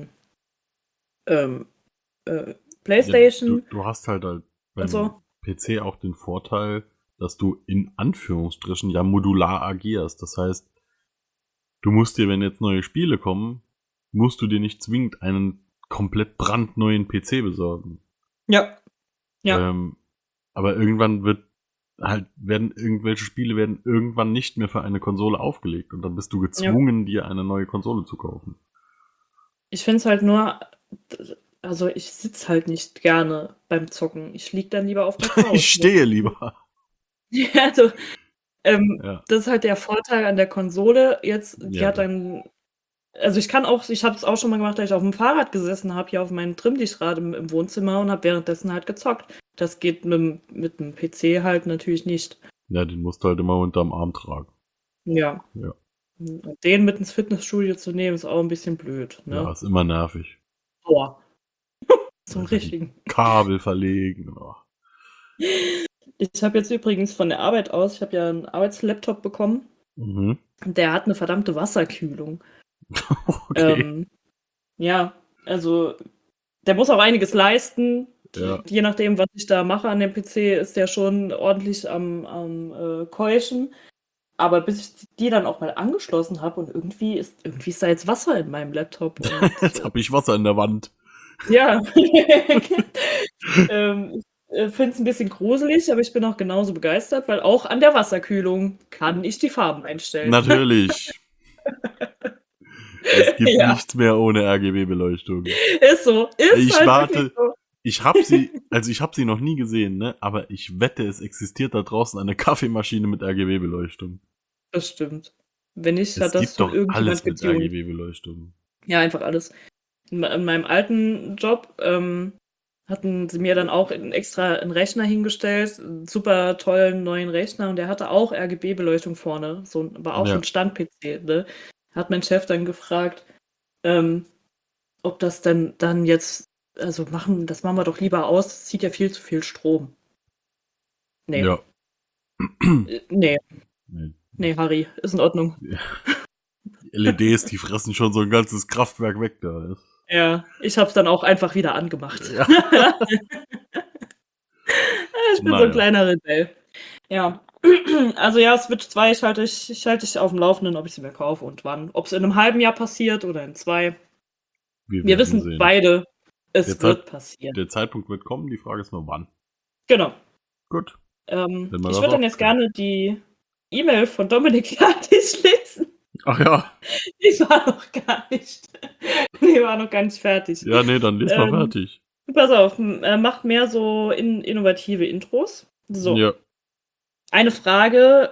Speaker 8: PlayStation.
Speaker 7: Ja, du hast halt beim
Speaker 8: und so.
Speaker 7: PC auch den Vorteil, dass du in Anführungsstrichen ja modular agierst. Das heißt, du musst dir, wenn jetzt neue Spiele kommen, musst du dir nicht zwingend einen komplett brandneuen PC besorgen.
Speaker 8: Ja. Ja.
Speaker 7: Aber irgendwann werden irgendwelche Spiele irgendwann nicht mehr für eine Konsole aufgelegt und dann bist du gezwungen, dir eine neue Konsole zu kaufen.
Speaker 8: Ich finde es halt nur, also ich sitze halt nicht gerne beim Zocken. Ich lieg dann lieber auf der Couch.
Speaker 7: Ich stehe lieber.
Speaker 8: Ja, also,
Speaker 7: Ja.
Speaker 8: das ist halt der Vorteil an der Konsole. Jetzt, die
Speaker 7: Ja.
Speaker 8: hat dann, also ich habe es auch schon mal gemacht, dass ich auf dem Fahrrad gesessen habe, hier auf meinem Trimmdichrad im Wohnzimmer und habe währenddessen halt gezockt. Das geht mit dem PC halt natürlich nicht.
Speaker 7: Ja, den musst du halt immer unterm Arm tragen.
Speaker 8: Ja.
Speaker 7: Ja.
Speaker 8: Und den mit ins Fitnessstudio zu nehmen, ist auch ein bisschen blöd. Ne?
Speaker 7: Ja, ist immer nervig.
Speaker 8: Boah. Zum
Speaker 7: Also die
Speaker 8: richtigen.
Speaker 7: Kabel verlegen. Oh.
Speaker 8: Ich habe jetzt übrigens von der Arbeit aus, ich habe ja einen Arbeitslaptop bekommen.
Speaker 7: Mhm.
Speaker 8: Der hat eine verdammte Wasserkühlung.
Speaker 7: Okay.
Speaker 8: Ja, also der muss auch einiges leisten.
Speaker 7: Ja.
Speaker 8: Je nachdem, was ich da mache an dem PC, ist der schon ordentlich am Keuchen. Aber bis ich die dann auch mal angeschlossen habe und irgendwie ist da jetzt Wasser in meinem Laptop. Und,
Speaker 7: Jetzt habe ich Wasser in der Wand.
Speaker 8: ja. finde es ein bisschen gruselig, aber ich bin auch genauso begeistert, weil auch an der Wasserkühlung kann ich die Farben einstellen.
Speaker 7: Natürlich. Es gibt
Speaker 8: Ja.
Speaker 7: nichts mehr ohne RGB-Beleuchtung.
Speaker 8: Ist so. Ist
Speaker 7: Ich
Speaker 8: halt
Speaker 7: warte.
Speaker 8: wirklich so.
Speaker 7: Ich habe sie noch nie gesehen, ne? Aber ich wette, es existiert da draußen eine Kaffeemaschine mit RGB-Beleuchtung.
Speaker 8: Das stimmt. Wenn nicht,
Speaker 7: Es
Speaker 8: hat das
Speaker 7: gibt
Speaker 8: schon
Speaker 7: doch
Speaker 8: irgendjemand
Speaker 7: alles mit
Speaker 8: getunt.
Speaker 7: RGB-Beleuchtung.
Speaker 8: Ja, einfach alles. In meinem alten Job hatten sie mir dann auch extra einen Rechner hingestellt, einen super tollen neuen Rechner, und der hatte auch RGB-Beleuchtung vorne, war auch so
Speaker 7: Ja.
Speaker 8: ein Stand-PC. Ne? Hat mein Chef dann gefragt, ob das dann jetzt, das machen wir doch lieber aus, das zieht ja viel zu viel Strom. Nee.
Speaker 7: Ja.
Speaker 8: Nee.
Speaker 7: Nee.
Speaker 8: Nee, Harry, ist in Ordnung.
Speaker 7: Die LEDs, die fressen schon so ein ganzes Kraftwerk weg da.
Speaker 8: Ja, ich hab's dann auch einfach wieder angemacht.
Speaker 7: Ja.
Speaker 8: Ich bin so
Speaker 7: Naja.
Speaker 8: ein kleiner Rebell. Ja. Also ja, Switch 2, ich halte dich auf dem Laufenden, ob ich sie mir kaufe und wann. Ob es in einem halben Jahr passiert oder in 2. Wir
Speaker 7: werden
Speaker 8: wissen
Speaker 7: sehen.
Speaker 8: beide, es
Speaker 7: Jetzt
Speaker 8: wird passieren.
Speaker 7: Der Zeitpunkt wird kommen, die Frage ist nur wann.
Speaker 8: Genau.
Speaker 7: Gut.
Speaker 8: Ich
Speaker 7: wir das
Speaker 8: würde dann
Speaker 7: auch
Speaker 8: jetzt
Speaker 7: können.
Speaker 8: gerne die E-Mail von Dominik fertig lesen.
Speaker 7: Ach ja.
Speaker 8: Die war noch gar nicht. Die war noch gar nicht fertig.
Speaker 7: Ja, nee, dann lies mal fertig.
Speaker 8: Pass auf, macht mehr so innovative Intros. So.
Speaker 7: Ja.
Speaker 8: Eine Frage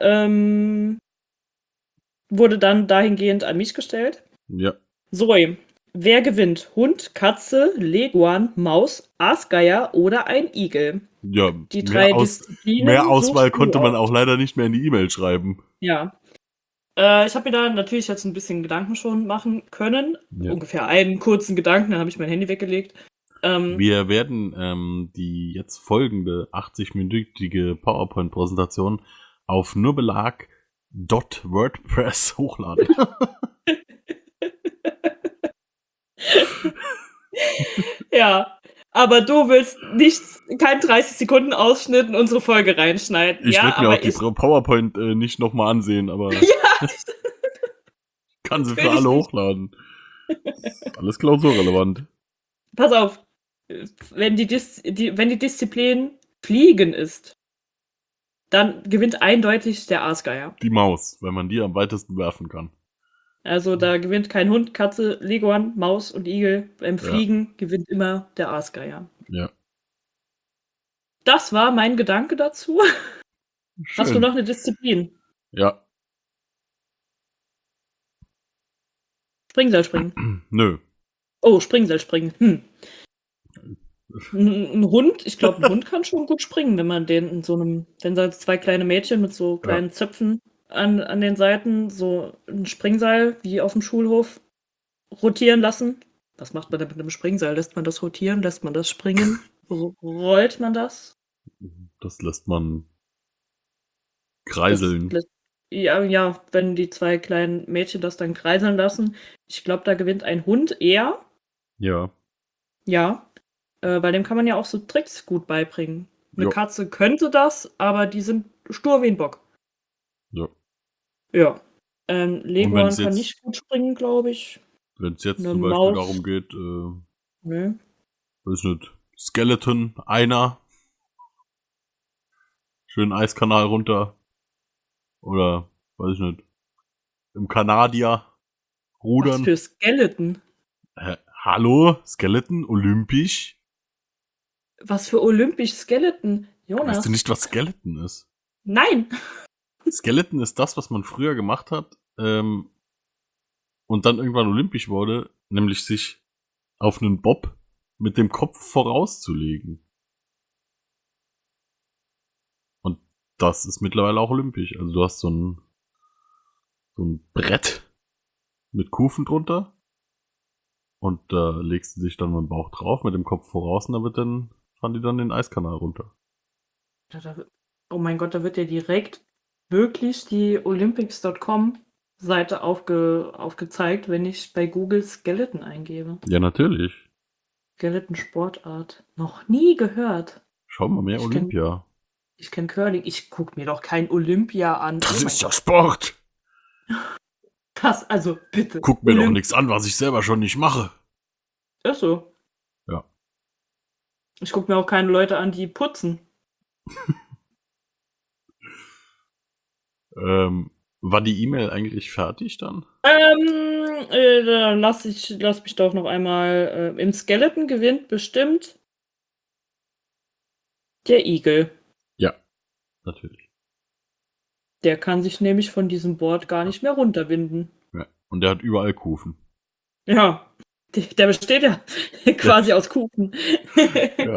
Speaker 8: wurde dann dahingehend an mich gestellt.
Speaker 7: Ja.
Speaker 8: Zoe, wer gewinnt? Hund, Katze, Leguan, Maus, Aasgeier oder ein Igel?
Speaker 7: Ja,
Speaker 8: Die drei Disziplinen.
Speaker 7: mehr Auswahl
Speaker 8: suchst du
Speaker 7: konnte man
Speaker 8: aus.
Speaker 7: auch leider nicht mehr in die E-Mail schreiben.
Speaker 8: Ja. Ich habe mir da natürlich jetzt ein bisschen Gedanken schon machen können.
Speaker 7: Ja.
Speaker 8: Ungefähr einen kurzen Gedanken, dann habe ich mein Handy weggelegt.
Speaker 7: Wir werden die jetzt folgende 80-minütige PowerPoint-Präsentation auf nurbelag.wordpress hochladen.
Speaker 8: Ja, aber du willst keinen 30-Sekunden-Ausschnitt in unsere Folge reinschneiden.
Speaker 7: Ich
Speaker 8: ja,
Speaker 7: würde mir
Speaker 8: aber
Speaker 7: auch die PowerPoint nicht nochmal ansehen, aber
Speaker 8: Ja,
Speaker 7: kann sie für
Speaker 8: will ich
Speaker 7: alle
Speaker 8: nicht.
Speaker 7: hochladen. Ist alles klausurrelevant.
Speaker 8: pass auf. Wenn die Disziplin Fliegen ist, dann gewinnt eindeutig der Aasgeier.
Speaker 7: Die Maus, wenn man die am weitesten werfen kann.
Speaker 8: Also da gewinnt kein Hund, Katze, Leguan, Maus und Igel. Beim Fliegen gewinnt immer der Aasgeier.
Speaker 7: Ja.
Speaker 8: Das war mein Gedanke dazu. Hast du
Speaker 7: Schön.
Speaker 8: noch eine Disziplin?
Speaker 7: Ja.
Speaker 8: Springseil springen.
Speaker 7: Nö.
Speaker 8: Oh, Springseil springen. Ein Hund, ich glaube, ein Hund kann schon gut springen, wenn man den wenn da zwei kleine Mädchen mit so kleinen Zöpfen an den Seiten so ein Springseil wie auf dem Schulhof rotieren lassen. Was macht man denn mit einem Springseil? Lässt man das rotieren? Lässt man das springen? Rollt man das?
Speaker 7: Das lässt man kreiseln.
Speaker 8: Ja, wenn die zwei kleinen Mädchen das dann kreiseln lassen. Ich glaube, da gewinnt ein Hund eher.
Speaker 7: Ja.
Speaker 8: Ja, weil dem kann man ja auch so Tricks gut beibringen. Eine
Speaker 7: Jo.
Speaker 8: Katze könnte das, aber die sind stur wie ein Bock.
Speaker 7: Ja.
Speaker 8: Ja. Leguan
Speaker 7: wenn's
Speaker 8: kann
Speaker 7: jetzt-
Speaker 8: nicht gut springen, glaube ich.
Speaker 7: Wenn es jetzt
Speaker 8: Eine
Speaker 7: zum Beispiel
Speaker 8: Maus.
Speaker 7: darum geht,
Speaker 8: Ne?
Speaker 7: weiß nicht, Skeleton, einer. Schön Eiskanal runter. Oder, weiß ich nicht, im Kanadier
Speaker 8: Was
Speaker 7: rudern.
Speaker 8: für Skeleton?
Speaker 7: Hallo? Skeleton? Olympisch?
Speaker 8: Was für olympisch Skeleton? Jonas.
Speaker 7: Weißt du nicht, was Skeleton ist?
Speaker 8: Nein!
Speaker 7: Skeleton ist das, was man früher gemacht hat und dann irgendwann olympisch wurde, nämlich sich auf einen Bob mit dem Kopf vorauszulegen. Und das ist mittlerweile auch olympisch. Also du hast so ein Brett mit Kufen drunter und da legst du dich dann mit dem Bauch drauf, mit dem Kopf voraus und fahren die dann den Eiskanal runter.
Speaker 8: Oh mein Gott, da wird ja direkt wirklich die Olympics.com-Seite aufgezeigt, wenn ich bei Google Skeleton eingebe.
Speaker 7: Ja, natürlich.
Speaker 8: Skeleton-Sportart. Noch nie gehört.
Speaker 7: Schau mal mehr
Speaker 8: Ich kenn-
Speaker 7: Olympia.
Speaker 8: Ich kenne Curling. Ich gucke mir doch kein Olympia an.
Speaker 7: Das
Speaker 8: Oh mein
Speaker 7: ist ja
Speaker 8: Gott.
Speaker 7: Sport.
Speaker 8: Krass, also bitte.
Speaker 7: Guck mir doch
Speaker 8: Olymp-
Speaker 7: nichts an, was ich selber schon nicht mache.
Speaker 8: Ist so.
Speaker 7: Ja.
Speaker 8: Ich gucke mir auch keine Leute an, die putzen.
Speaker 7: War die E-Mail eigentlich fertig dann?
Speaker 8: Dann lass mich doch noch einmal. Im Skeleton gewinnt bestimmt der Igel.
Speaker 7: Ja, natürlich.
Speaker 8: Der kann sich nämlich von diesem Board gar nicht mehr runterwinden.
Speaker 7: Ja. Und der hat überall Kufen.
Speaker 8: Ja, der besteht ja quasi aus Kufen.
Speaker 7: Ja.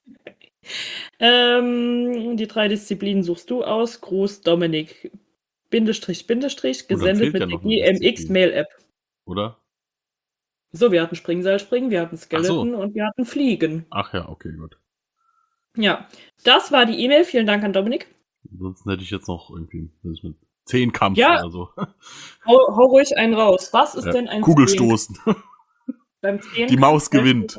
Speaker 8: Die 3 Disziplinen suchst du aus. Gruß Dominik. Bindestrich, Bindestrich, gesendet
Speaker 7: fehlt ja
Speaker 8: mit
Speaker 7: noch
Speaker 8: der
Speaker 7: eine
Speaker 8: GMX
Speaker 7: Disziplin.
Speaker 8: Mail App.
Speaker 7: Oder?
Speaker 8: So, wir hatten Springseilspringen, wir hatten Skeleton und wir hatten Fliegen.
Speaker 7: Ach ja, okay, gut.
Speaker 8: Ja, das war die E-Mail. Vielen Dank an Dominik.
Speaker 7: Ansonsten hätte ich jetzt noch irgendwie mit 10 Kampf
Speaker 8: Ja.
Speaker 7: oder so.
Speaker 8: Hau ruhig einen raus. Was ist denn ein
Speaker 7: Kugelstoßen.
Speaker 8: Beim 10
Speaker 7: Die Maus gewinnt.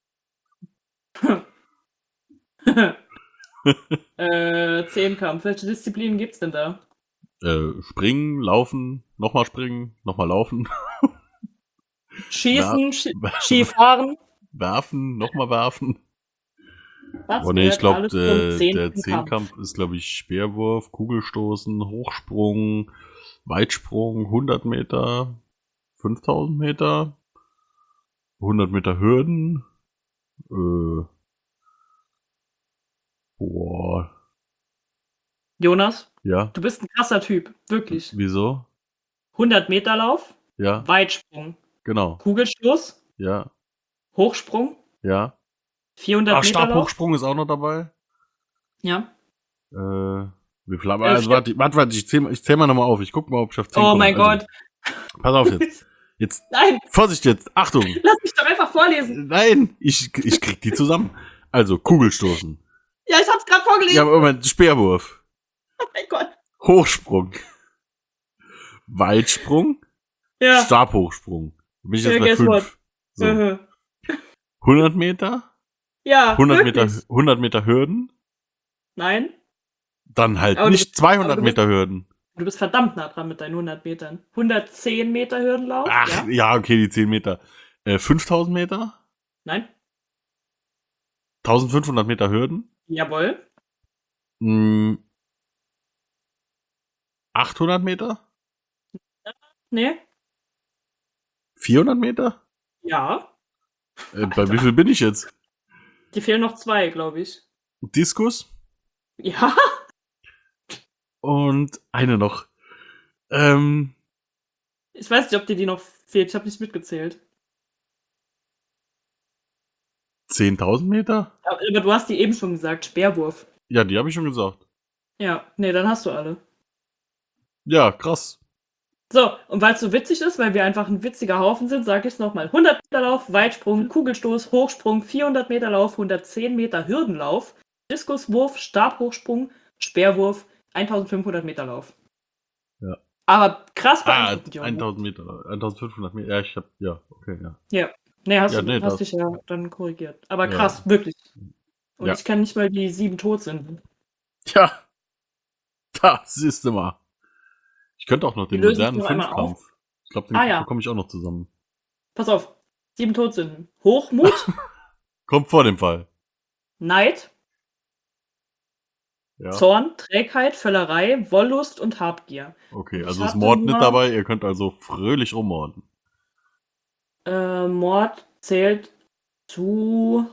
Speaker 8: Zehnkampf. Welche Disziplinen gibt's denn da?
Speaker 7: Springen, laufen, nochmal springen, nochmal laufen,
Speaker 8: Schießen, Skifahren.
Speaker 7: werfen, nochmal werfen.
Speaker 8: Was
Speaker 7: Oh ne, ich
Speaker 8: gehört
Speaker 7: glaube,
Speaker 8: alles zum
Speaker 7: der Zehnkampf ist, glaube ich, Speerwurf, Kugelstoßen, Hochsprung, Weitsprung, 100 Meter, 5000 Meter, 100 Meter Hürden. Boah.
Speaker 8: Jonas,
Speaker 7: Ja,
Speaker 8: du bist ein krasser Typ. Wirklich.
Speaker 7: wieso?
Speaker 8: 100 Meter Lauf,
Speaker 7: Ja,
Speaker 8: Weitsprung,
Speaker 7: genau.
Speaker 8: Kugelstoß,
Speaker 7: Ja,
Speaker 8: Hochsprung,
Speaker 7: ja.
Speaker 8: 400 Meter Lauf.
Speaker 7: Stabhochsprung ist auch noch dabei.
Speaker 8: Ja.
Speaker 7: Wie viel haben wir? Also, warte, ich zähl mal nochmal auf. Ich guck mal, ob ich auf 10
Speaker 8: Oh
Speaker 7: komme.
Speaker 8: mein
Speaker 7: Also,
Speaker 8: Gott.
Speaker 7: pass auf jetzt. Jetzt,
Speaker 8: Nein,
Speaker 7: Vorsicht jetzt, Achtung.
Speaker 8: lass mich doch einfach vorlesen.
Speaker 7: Nein, ich krieg die zusammen. Also, Kugelstoßen.
Speaker 8: Ja, ich hab's gerade vorgelesen.
Speaker 7: Ja, Moment, Speerwurf.
Speaker 8: Oh mein Gott.
Speaker 7: Hochsprung. Weitsprung.
Speaker 8: Ja.
Speaker 7: Stabhochsprung. Da bin ich jetzt
Speaker 8: Ja,
Speaker 7: bei
Speaker 8: guess
Speaker 7: 5.
Speaker 8: what?
Speaker 7: So.
Speaker 8: Mhm.
Speaker 7: 100 Meter.
Speaker 8: Ja,
Speaker 7: 100 Meter,
Speaker 8: wirklich.
Speaker 7: 100 Meter Hürden.
Speaker 8: Nein,
Speaker 7: Dann halt
Speaker 8: Aber du
Speaker 7: nicht
Speaker 8: bist-
Speaker 7: 200
Speaker 8: aber du bist-
Speaker 7: Meter Hürden.
Speaker 8: du bist verdammt nah dran mit deinen 100 Metern. 110 Meter Hürdenlauf?
Speaker 7: Ach,
Speaker 8: Ja?
Speaker 7: ja, okay, die 10 Meter. 5000 Meter.
Speaker 8: Nein?
Speaker 7: 1500 Meter Hürden.
Speaker 8: Jawohl.
Speaker 7: 800 Meter?
Speaker 8: Nee?
Speaker 7: 400 Meter?
Speaker 8: Ja.
Speaker 7: Bei wie viel bin ich jetzt?
Speaker 8: Die fehlen noch 2, glaube ich.
Speaker 7: Diskus?
Speaker 8: Ja?
Speaker 7: Und eine noch.
Speaker 8: Ich weiß nicht, ob dir die noch fehlt. Ich habe nicht mitgezählt.
Speaker 7: 10.000 Meter?
Speaker 8: Aber du hast die eben schon gesagt. Speerwurf.
Speaker 7: Ja, die habe ich schon gesagt.
Speaker 8: Ja. Nee, dann hast du alle.
Speaker 7: Ja, krass.
Speaker 8: So, und weil es so witzig ist, weil wir einfach ein witziger Haufen sind, sage ich es nochmal. 100 Meter Lauf, Weitsprung, Kugelstoß, Hochsprung, 400 Meter Lauf, 110 Meter Hürdenlauf, Diskuswurf, Stabhochsprung, Speerwurf, 1500 Meter Lauf.
Speaker 7: Ja.
Speaker 8: Aber krass
Speaker 7: Ah,
Speaker 8: beeindruckend, Junge.
Speaker 7: 1000 Meter, 1500 Meter. Ja, ich hab, ja, okay, ja.
Speaker 8: Nee, hast
Speaker 7: Ja,
Speaker 8: du
Speaker 7: nee,
Speaker 8: hast
Speaker 7: das-
Speaker 8: dich ja dann korrigiert. Aber
Speaker 7: Ja.
Speaker 8: krass, wirklich. Und
Speaker 7: Ja.
Speaker 8: ich kann nicht mal die 7 Todsünden.
Speaker 7: Tja, da siehst du mal. Ich könnte auch noch den
Speaker 8: Die lösen
Speaker 7: modernen
Speaker 8: sich noch einmal
Speaker 7: Fünfkampf. Ich glaube, den
Speaker 8: Ah, ja.
Speaker 7: bekomme ich auch noch zusammen.
Speaker 8: Pass auf. 7 Todsünden. Hochmut,
Speaker 7: Kommt vor dem Fall.
Speaker 8: Neid,
Speaker 7: Ja,
Speaker 8: Zorn, Trägheit, Völlerei, Wollust und Habgier.
Speaker 7: okay.
Speaker 8: ich
Speaker 7: Also ist
Speaker 8: hatte
Speaker 7: Mord nicht
Speaker 8: nur-
Speaker 7: dabei. Ihr könnt also fröhlich rummorden.
Speaker 8: Mord zählt zu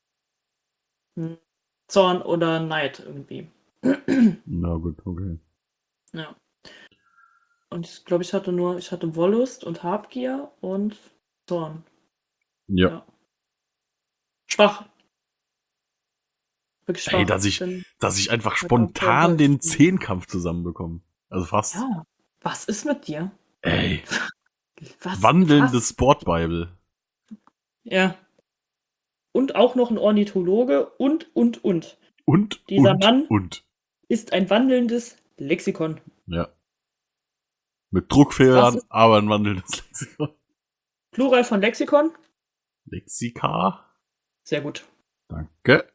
Speaker 8: Zorn oder Neid irgendwie.
Speaker 7: Na gut, okay.
Speaker 8: Ja. Und ich glaube, ich hatte Wollust und Habgier und Zorn.
Speaker 7: Ja.
Speaker 8: Ja. Schwach. Wirklich schwach.
Speaker 7: Ey, dass ich einfach
Speaker 8: Ja,
Speaker 7: spontan
Speaker 8: ja,
Speaker 7: den
Speaker 8: ja.
Speaker 7: Zehnkampf zusammenbekomme. Also fast.
Speaker 8: Ja. Was ist mit dir?
Speaker 7: Ey,
Speaker 8: Was?
Speaker 7: wandelndes Sportbible.
Speaker 8: Ja. Und auch noch ein Ornithologe und.
Speaker 7: Und,
Speaker 8: Dieser
Speaker 7: und,
Speaker 8: Mann-
Speaker 7: und.
Speaker 8: Ist ein wandelndes Lexikon.
Speaker 7: Ja. Mit Druckfehlern,
Speaker 8: Was ist-
Speaker 7: aber ein wandelndes Lexikon.
Speaker 8: Plural von Lexikon.
Speaker 7: Lexika.
Speaker 8: Sehr gut.
Speaker 7: Danke.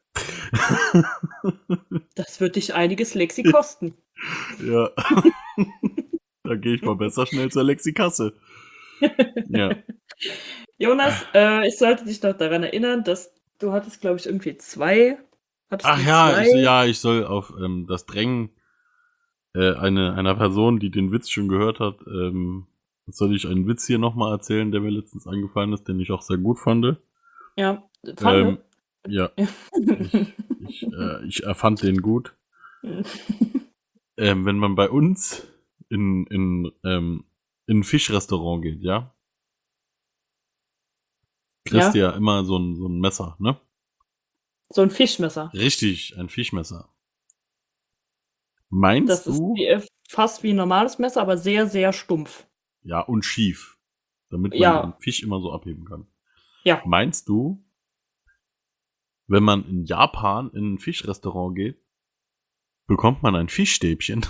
Speaker 8: Das wird dich einiges Lexi kosten.
Speaker 7: Ja. Da gehe ich mal besser schnell zur Lexikasse. Ja.
Speaker 8: Jonas, ich sollte dich noch daran erinnern, dass du hattest, glaube ich, irgendwie 2.
Speaker 7: Ach ja, ich soll auf das Drängen einer Person, die den Witz schon gehört hat, soll ich einen Witz hier nochmal erzählen, der mir letztens eingefallen ist, den ich auch sehr gut fand.
Speaker 8: Ja,
Speaker 7: Ja, ich fand den gut. Wenn man bei uns in ein Fischrestaurant geht, ja? Kriegst du ja immer so ein Messer, ne?
Speaker 8: So ein Fischmesser.
Speaker 7: Richtig, ein Fischmesser. Meinst
Speaker 8: Das
Speaker 7: du?
Speaker 8: ist fast wie ein normales Messer, aber sehr, sehr stumpf.
Speaker 7: Ja, und schief. Damit man
Speaker 8: Ja.
Speaker 7: den Fisch immer so abheben kann.
Speaker 8: Ja.
Speaker 7: Meinst du, wenn man in Japan in ein Fischrestaurant geht, bekommt man ein Fischstäbchen?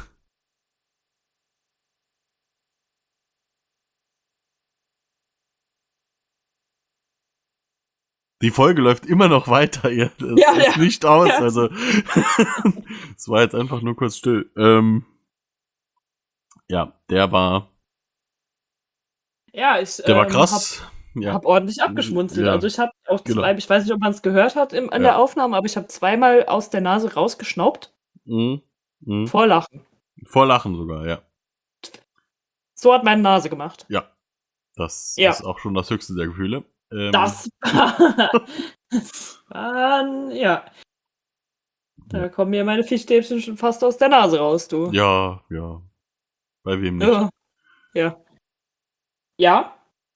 Speaker 7: Die Folge läuft immer noch weiter, ihr. Das ist nicht aus,
Speaker 8: Ja.
Speaker 7: also es war jetzt einfach nur kurz still. Ja, der war krass.
Speaker 8: Hab ordentlich abgeschmunzelt.
Speaker 7: Ja,
Speaker 8: Also ich habe auch
Speaker 7: genau.
Speaker 8: ich weiß nicht, ob man es gehört hat in der Aufnahme, aber ich habe zweimal aus der Nase rausgeschnaubt. Vor Lachen.
Speaker 7: Vor Lachen sogar, ja.
Speaker 8: So hat meine Nase gemacht.
Speaker 7: Ja. Das
Speaker 8: Ja.
Speaker 7: ist auch schon das höchste der Gefühle.
Speaker 8: Das waren, ja. Da kommen mir meine Fischstäbchen schon fast aus der Nase raus, du.
Speaker 7: Ja. Bei wem nicht?
Speaker 8: Ja. Ja.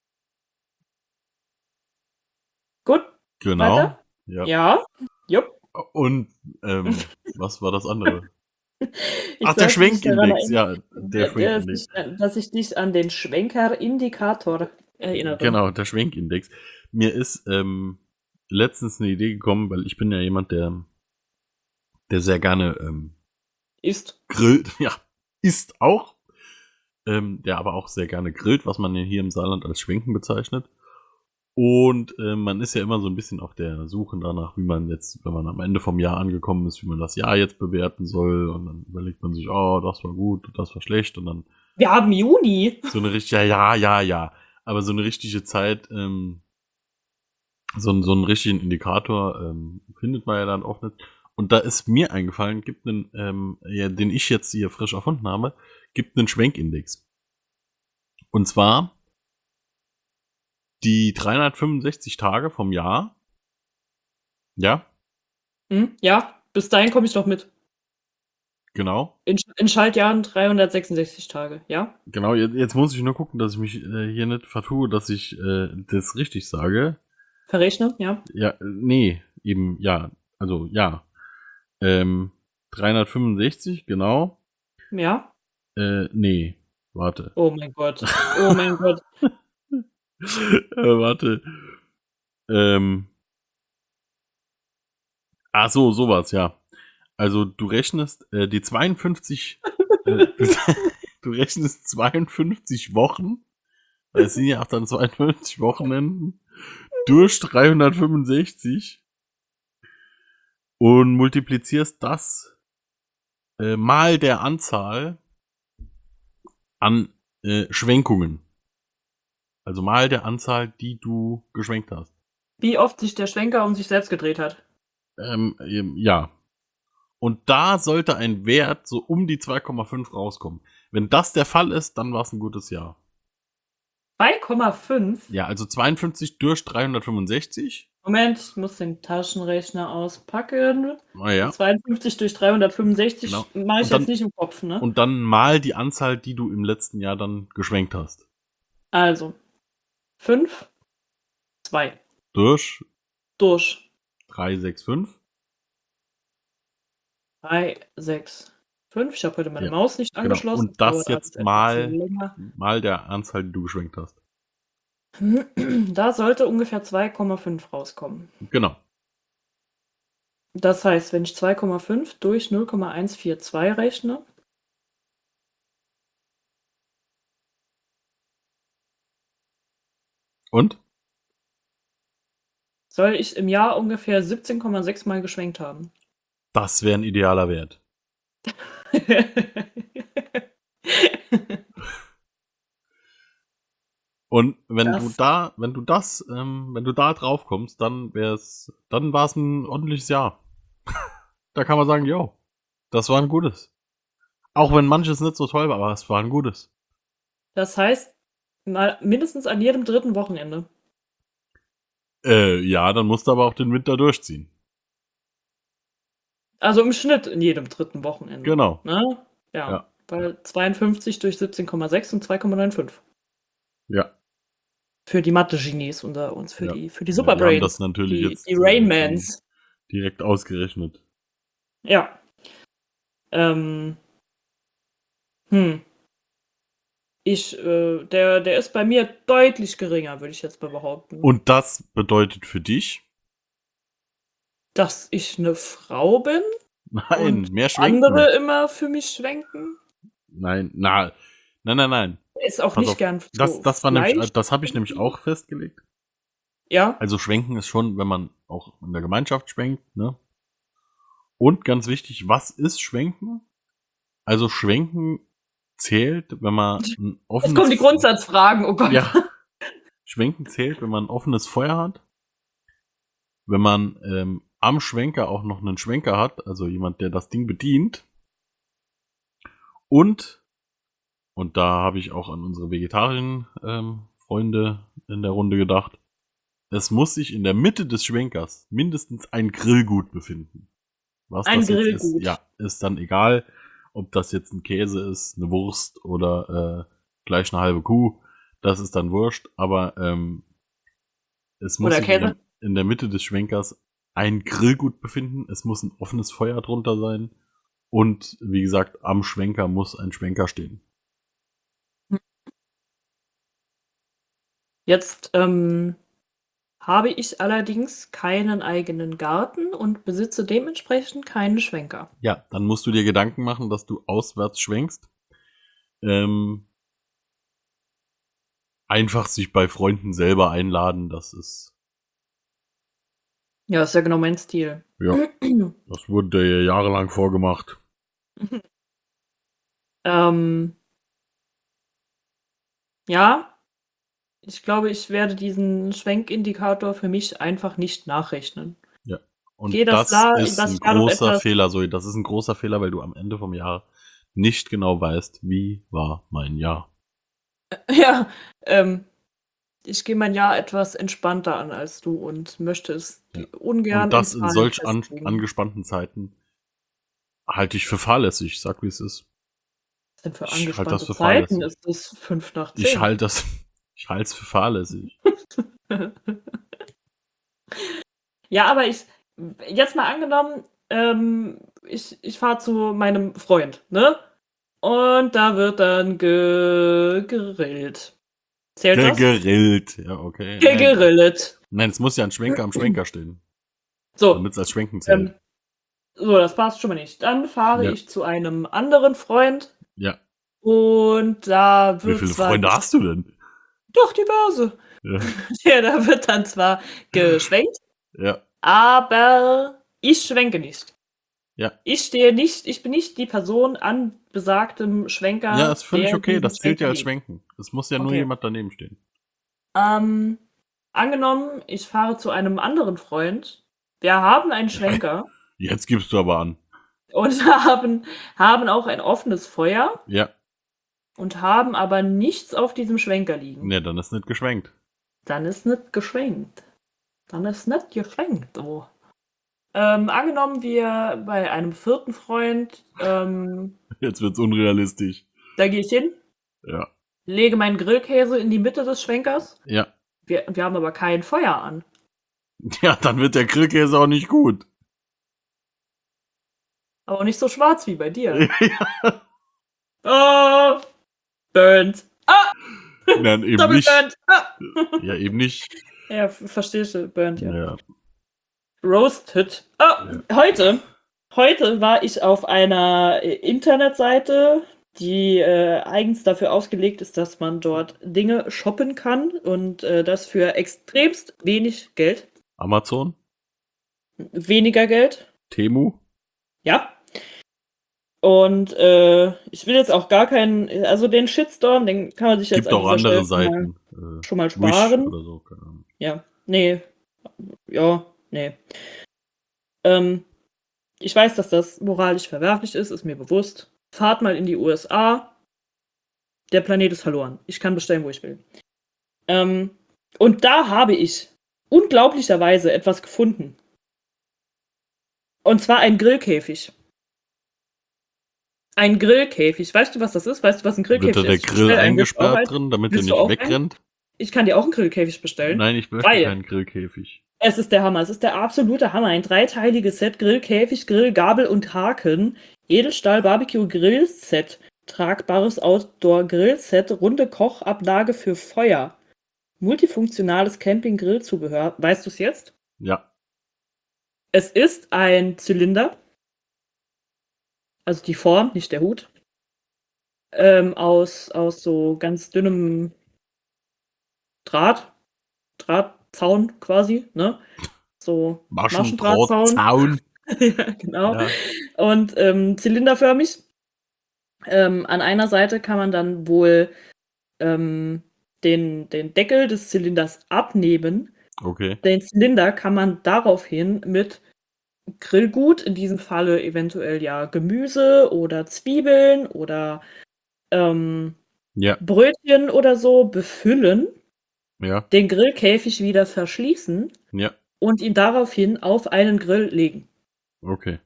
Speaker 8: Gut.
Speaker 7: Genau.
Speaker 8: Weiter?
Speaker 7: Ja.
Speaker 8: Ja. Jupp.
Speaker 7: Und was war das andere?
Speaker 8: Ich
Speaker 7: Ach, der
Speaker 8: sollte mich daran
Speaker 7: Schwenkindex, ja. Der Schwenkindex.
Speaker 8: dass ich dich an den Schwenker-Indikator erinnere.
Speaker 7: Genau, der Schwenkindex. Mir ist letztens eine Idee gekommen, weil ich bin ja jemand, der sehr gerne
Speaker 8: Ist.
Speaker 7: grillt. Ja, isst auch. Der aber auch sehr gerne grillt, was man ja hier im Saarland als Schwenken bezeichnet. Und man ist ja immer so ein bisschen auf der Suche danach, wie man jetzt, wenn man am Ende vom Jahr angekommen ist, wie man das Jahr jetzt bewerten soll. Und dann überlegt man sich, oh, das war gut, das war schlecht. Und dann
Speaker 8: Wir haben Juni.
Speaker 7: so eine richtige, ja. Aber so eine richtige Zeit, so einen richtigen Indikator findet man ja dann auch nicht. Und da ist mir eingefallen, gibt einen, den ich jetzt hier frisch erfunden habe, gibt einen Schwenkindex. Und zwar die 365 Tage vom Jahr. Ja,
Speaker 8: Ja, bis dahin komme ich noch mit.
Speaker 7: genau.
Speaker 8: In Schaltjahren 366 Tage, ja?
Speaker 7: Genau, jetzt muss ich nur gucken, dass ich mich hier nicht vertue, dass ich das richtig sage.
Speaker 8: Verrechne, ja.
Speaker 7: Ja, nee, eben, ja. Also, ja. 365, genau.
Speaker 8: Ja.
Speaker 7: Nee, warte.
Speaker 8: Oh mein Gott. Oh mein Gott.
Speaker 7: Warte. Ach so, sowas, ja. Also, du rechnest die 52, du rechnest 52 Wochen, weil es sind ja auch dann 52 Wochenenden, durch 365 und multiplizierst das mal der Anzahl an Schwenkungen. Also mal der Anzahl, die du geschwenkt hast.
Speaker 8: Wie oft sich der Schwenker um sich selbst gedreht hat.
Speaker 7: Ja. Und da sollte ein Wert so um die 2,5 rauskommen. Wenn das der Fall ist, dann war es ein gutes Jahr.
Speaker 8: 2,5?
Speaker 7: Ja, also 52 durch 365.
Speaker 8: Moment, ich muss den Taschenrechner auspacken.
Speaker 7: Naja.
Speaker 8: 52 durch 365
Speaker 7: Genau.
Speaker 8: mache ich
Speaker 7: Und dann-
Speaker 8: jetzt nicht im Kopf, ne?
Speaker 7: Und dann mal die Anzahl, die du im letzten Jahr dann geschwenkt hast.
Speaker 8: Also, 5, 2,
Speaker 7: Durch
Speaker 8: durch
Speaker 7: 365.
Speaker 8: 3, 6, 5. Ich habe heute meine
Speaker 7: Ja,
Speaker 8: Maus nicht
Speaker 7: genau.
Speaker 8: angeschlossen.
Speaker 7: Und das
Speaker 8: dauert
Speaker 7: jetzt
Speaker 8: alles
Speaker 7: mal-
Speaker 8: etwas länger.
Speaker 7: Mal der Anzahl, die du geschwenkt hast.
Speaker 8: Da sollte ungefähr 2,5 rauskommen.
Speaker 7: Genau.
Speaker 8: Das heißt, wenn ich 2,5 durch 0,142 rechne,
Speaker 7: Und?
Speaker 8: soll ich im Jahr ungefähr 17,6 Mal geschwenkt haben.
Speaker 7: Das wäre ein idealer Wert. Und wenn
Speaker 8: Das-
Speaker 7: du da drauf kommst, dann war es ein ordentliches Jahr. Da kann man sagen, yo, das war ein gutes. Auch wenn manches nicht so toll war, aber es war ein gutes.
Speaker 8: Das heißt, mal mindestens an jedem 3. Wochenende.
Speaker 7: Ja, dann musst du aber auch den Winter durchziehen.
Speaker 8: Also im Schnitt in jedem 3. Wochenende.
Speaker 7: Genau.
Speaker 8: Ne? Ja.
Speaker 7: Ja.
Speaker 8: Weil 52 durch 17,6 und 2,95.
Speaker 7: Ja.
Speaker 8: Für die Mathe-Genies unter uns, für
Speaker 7: Ja.
Speaker 8: die
Speaker 7: Ja, wir haben
Speaker 8: Superbrains.
Speaker 7: das natürlich
Speaker 8: die,
Speaker 7: jetzt
Speaker 8: die Rainmans.
Speaker 7: direkt ausgerechnet.
Speaker 8: Ja. Der ist bei mir deutlich geringer, würde ich jetzt mal behaupten.
Speaker 7: Und das bedeutet für dich?
Speaker 8: Dass ich eine Frau bin?
Speaker 7: Nein,
Speaker 8: Und
Speaker 7: mehr schwenken.
Speaker 8: andere immer für mich schwenken?
Speaker 7: Nein.
Speaker 8: Ist auch
Speaker 7: Pass
Speaker 8: nicht
Speaker 7: auf,
Speaker 8: gern so
Speaker 7: Das war nämlich,
Speaker 8: Fleisch.
Speaker 7: das habe ich nämlich auch festgelegt.
Speaker 8: Ja,
Speaker 7: Also schwenken ist schon, wenn man auch in der Gemeinschaft schwenkt, ne? Und ganz wichtig, was ist schwenken? Also schwenken zählt, wenn man ein offenes...
Speaker 8: jetzt kommen die Grundsatzfragen, oh Gott.
Speaker 7: Ja. Schwenken zählt, wenn man ein offenes Feuer hat. Wenn man am Schwenker auch noch einen Schwenker hat, also jemand, der das Ding bedient. Und da habe ich auch an unsere Vegetarien-Freunde in der Runde gedacht, es muss sich in der Mitte des Schwenkers mindestens ein Grillgut befinden. Was
Speaker 8: Ein
Speaker 7: das jetzt
Speaker 8: Grillgut.
Speaker 7: ist, ja, ist dann egal, ob das jetzt ein Käse ist, eine Wurst oder gleich eine halbe Kuh. Das ist dann wurscht, aber es muss
Speaker 8: Oder
Speaker 7: sich
Speaker 8: Käse.
Speaker 7: in der Mitte des Schwenkers ein Grillgut befinden. Es muss ein offenes Feuer drunter sein. Und wie gesagt, am Schwenker muss ein Schwenker stehen.
Speaker 8: Jetzt habe ich allerdings keinen eigenen Garten und besitze dementsprechend keinen Schwenker.
Speaker 7: Ja, dann musst du dir Gedanken machen, dass du auswärts schwenkst. Einfach sich bei Freunden selber einladen, das ist,
Speaker 8: Ja, ist ja genau mein Stil.
Speaker 7: ja, das wurde dir jahrelang vorgemacht.
Speaker 8: Ja, ich glaube, ich werde diesen Schwenkindikator für mich einfach nicht nachrechnen.
Speaker 7: Und
Speaker 8: Geh das
Speaker 7: das
Speaker 8: das
Speaker 7: ist ein
Speaker 8: Jahr noch
Speaker 7: großer
Speaker 8: etwas-
Speaker 7: Fehler, Zoe. Das ist ein großer Fehler, weil du am Ende vom Jahr nicht genau weißt, wie war mein Jahr.
Speaker 8: Ja, ich gehe mein Jahr etwas entspannter an als du und möchte es
Speaker 7: Ja.
Speaker 8: ungern
Speaker 7: Und das
Speaker 8: in
Speaker 7: in
Speaker 8: Zahlen
Speaker 7: solch
Speaker 8: festlegen.
Speaker 7: angespannten Zeiten halte ich für fahrlässig. Sag, wie es ist.
Speaker 8: Was denn für
Speaker 7: Ich halte
Speaker 8: angespannte
Speaker 7: das für
Speaker 8: Zeiten?
Speaker 7: fahrlässig.
Speaker 8: Ist es 5 nach 10?
Speaker 7: Ich halte es für fahrlässig.
Speaker 8: Ja, aber jetzt mal angenommen, ich fahre zu meinem Freund, ne? Und da wird dann gegrillt. Zählt das?
Speaker 7: Gegrillt. Ja, okay.
Speaker 8: Gegrillt.
Speaker 7: Nein, es muss ja ein Schwenker am Schwenker stehen,
Speaker 8: So,
Speaker 7: damit es als Schwenken zählt.
Speaker 8: so, das passt schon mal nicht. Dann fahre
Speaker 7: Ja.
Speaker 8: ich zu einem anderen Freund
Speaker 7: Ja.
Speaker 8: und da
Speaker 7: Wie
Speaker 8: wird
Speaker 7: viele
Speaker 8: zwar
Speaker 7: Freunde hast du denn?
Speaker 8: doch diverse.
Speaker 7: Ja.
Speaker 8: Ja, da wird dann zwar geschwenkt,
Speaker 7: Ja.
Speaker 8: aber ich schwenke nicht.
Speaker 7: Ja.
Speaker 8: Ich bin nicht die Person an besagtem Schwenker.
Speaker 7: Ja, ist völlig
Speaker 8: der
Speaker 7: okay.
Speaker 8: diesen
Speaker 7: Das zählt ja als
Speaker 8: Schwenk
Speaker 7: Schwenken. Es muss ja nur
Speaker 8: Okay.
Speaker 7: jemand daneben stehen.
Speaker 8: liebt. Angenommen, ich fahre zu einem anderen Freund. Wir haben einen Schwenker
Speaker 7: Jetzt gibst du aber an.
Speaker 8: und haben auch ein offenes Feuer
Speaker 7: Ja.
Speaker 8: und haben aber nichts auf diesem Schwenker liegen.
Speaker 7: Ne, dann ist nicht geschwenkt.
Speaker 8: Dann ist nicht geschwenkt. Oh. Angenommen, wir bei einem 4. Freund,
Speaker 7: Jetzt wird's unrealistisch.
Speaker 8: da gehe ich hin,
Speaker 7: Ja.
Speaker 8: lege meinen Grillkäse in die Mitte des Schwenkers.
Speaker 7: Ja.
Speaker 8: Wir haben aber kein Feuer an.
Speaker 7: Ja, dann wird der Grillkäse auch nicht gut.
Speaker 8: Aber nicht so schwarz wie bei dir. Oh, burnt.
Speaker 7: Nein, eben
Speaker 8: Double
Speaker 7: nicht.
Speaker 8: burnt.
Speaker 7: Ja, eben nicht.
Speaker 8: Ja, verstehst du, burnt, ja.
Speaker 7: Ja.
Speaker 8: Roasted. Heute war ich auf einer Internetseite, die eigens dafür ausgelegt ist, dass man dort Dinge shoppen kann und das für extremst wenig Geld.
Speaker 7: Amazon?
Speaker 8: Weniger Geld.
Speaker 7: Temu?
Speaker 8: Ja. Und ich will jetzt auch gar keinen, also den Shitstorm, den kann man sich jetzt
Speaker 7: Gibt
Speaker 8: an
Speaker 7: auch
Speaker 8: dieser
Speaker 7: andere
Speaker 8: Stelle mal-
Speaker 7: Seiten.
Speaker 8: schon mal
Speaker 7: Wish
Speaker 8: sparen.
Speaker 7: oder so, keine Ahnung.
Speaker 8: Ja, nee. Ja, nee. Ich weiß, dass das moralisch verwerflich ist mir bewusst. Fahrt mal in die USA. Der Planet ist verloren. Ich kann bestellen, wo ich will. Und da habe ich unglaublicherweise etwas gefunden. Und zwar ein Grillkäfig. Ein Grillkäfig. Weißt du, was das ist? Weißt du, was ein Grillkäfig
Speaker 7: Wird da der
Speaker 8: ist?
Speaker 7: Grill eingesperrt drin, damit der
Speaker 8: Willst du
Speaker 7: nicht
Speaker 8: auch
Speaker 7: wegrennt?
Speaker 8: Ich kann dir auch einen Grillkäfig bestellen.
Speaker 7: Nein, ich möchte
Speaker 8: Weil-
Speaker 7: keinen Grillkäfig.
Speaker 8: Es ist der Hammer. Es ist der absolute Hammer. Ein dreiteiliges Set, Grillkäfig, Grill, Gabel und Haken. Edelstahl Barbecue Grillset. Tragbares Outdoor-Grillset. Runde Kochablage für Feuer. Multifunktionales Camping-Grillzubehör. Weißt du es jetzt?
Speaker 7: Ja.
Speaker 8: Es ist ein Zylinder. Also die Form, nicht der Hut. Aus so ganz dünnem Drahtzaun quasi, ne? So
Speaker 7: Maschendrahtzaun.
Speaker 8: Ja, genau.
Speaker 7: Ja.
Speaker 8: Und zylinderförmig. An einer Seite kann man dann wohl den Deckel des Zylinders abnehmen.
Speaker 7: Okay.
Speaker 8: Den Zylinder kann man daraufhin mit Grillgut, in diesem Falle eventuell ja Gemüse oder Zwiebeln oder
Speaker 7: Ja.
Speaker 8: Brötchen oder so befüllen,
Speaker 7: Ja.
Speaker 8: den Grillkäfig wieder verschließen
Speaker 7: Ja.
Speaker 8: und ihn daraufhin auf einen Grill legen.
Speaker 7: Okay.